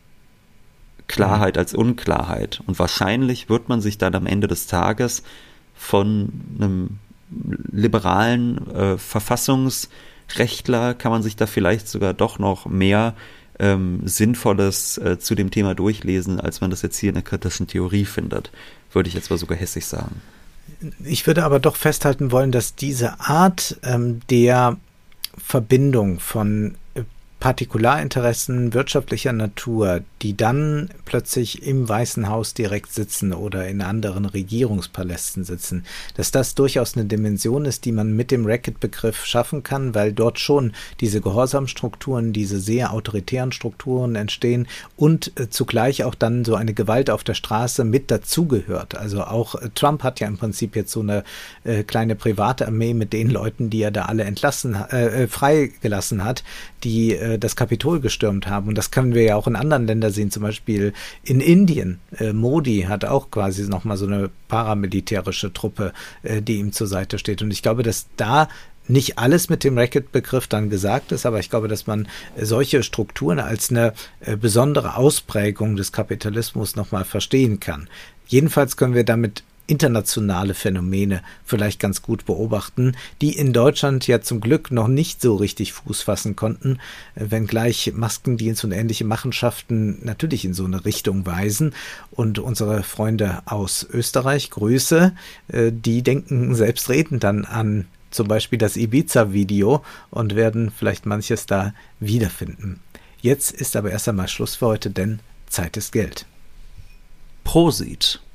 Klarheit als Unklarheit. Und wahrscheinlich wird man sich dann am Ende des Tages von einem liberalen äh, Verfassungsrechtler, kann man sich da vielleicht sogar doch noch mehr ähm, Sinnvolles äh, zu dem Thema durchlesen, als man das jetzt hier in der kritischen Theorie findet. Würde ich jetzt mal sogar hässlich sagen. Ich würde aber doch festhalten wollen, dass diese Art ähm, der Verbindung von Partikularinteressen wirtschaftlicher Natur, die dann plötzlich im Weißen Haus direkt sitzen oder in anderen Regierungspalästen sitzen, dass das durchaus eine Dimension ist, die man mit dem Racket-Begriff schaffen kann, weil dort schon diese Gehorsamstrukturen, diese sehr autoritären Strukturen entstehen und äh, zugleich auch dann so eine Gewalt auf der Straße mit dazugehört. Also auch äh, Trump hat ja im Prinzip jetzt so eine äh, kleine private Armee mit den Leuten, die er da alle entlassen, äh, freigelassen hat, die äh, das Kapitol gestürmt haben. Und das können wir ja auch in anderen Ländern sehen, zum Beispiel in Indien. Äh, Modi hat auch quasi nochmal so eine paramilitärische Truppe, äh, die ihm zur Seite steht. Und ich glaube, dass da nicht alles mit dem Racket-Begriff dann gesagt ist, aber ich glaube, dass man äh, solche Strukturen als eine äh, besondere Ausprägung des Kapitalismus nochmal verstehen kann. Jedenfalls können wir damit internationale Phänomene vielleicht ganz gut beobachten, die in Deutschland ja zum Glück noch nicht so richtig Fuß fassen konnten, wenngleich Maskendienst und ähnliche Machenschaften natürlich in so eine Richtung weisen. Und unsere Freunde aus Österreich, Grüße, die denken selbstredend dann an zum Beispiel das Ibiza-Video und werden vielleicht manches da wiederfinden. Jetzt ist aber erst einmal Schluss für heute, denn Zeit ist Geld. Prosit.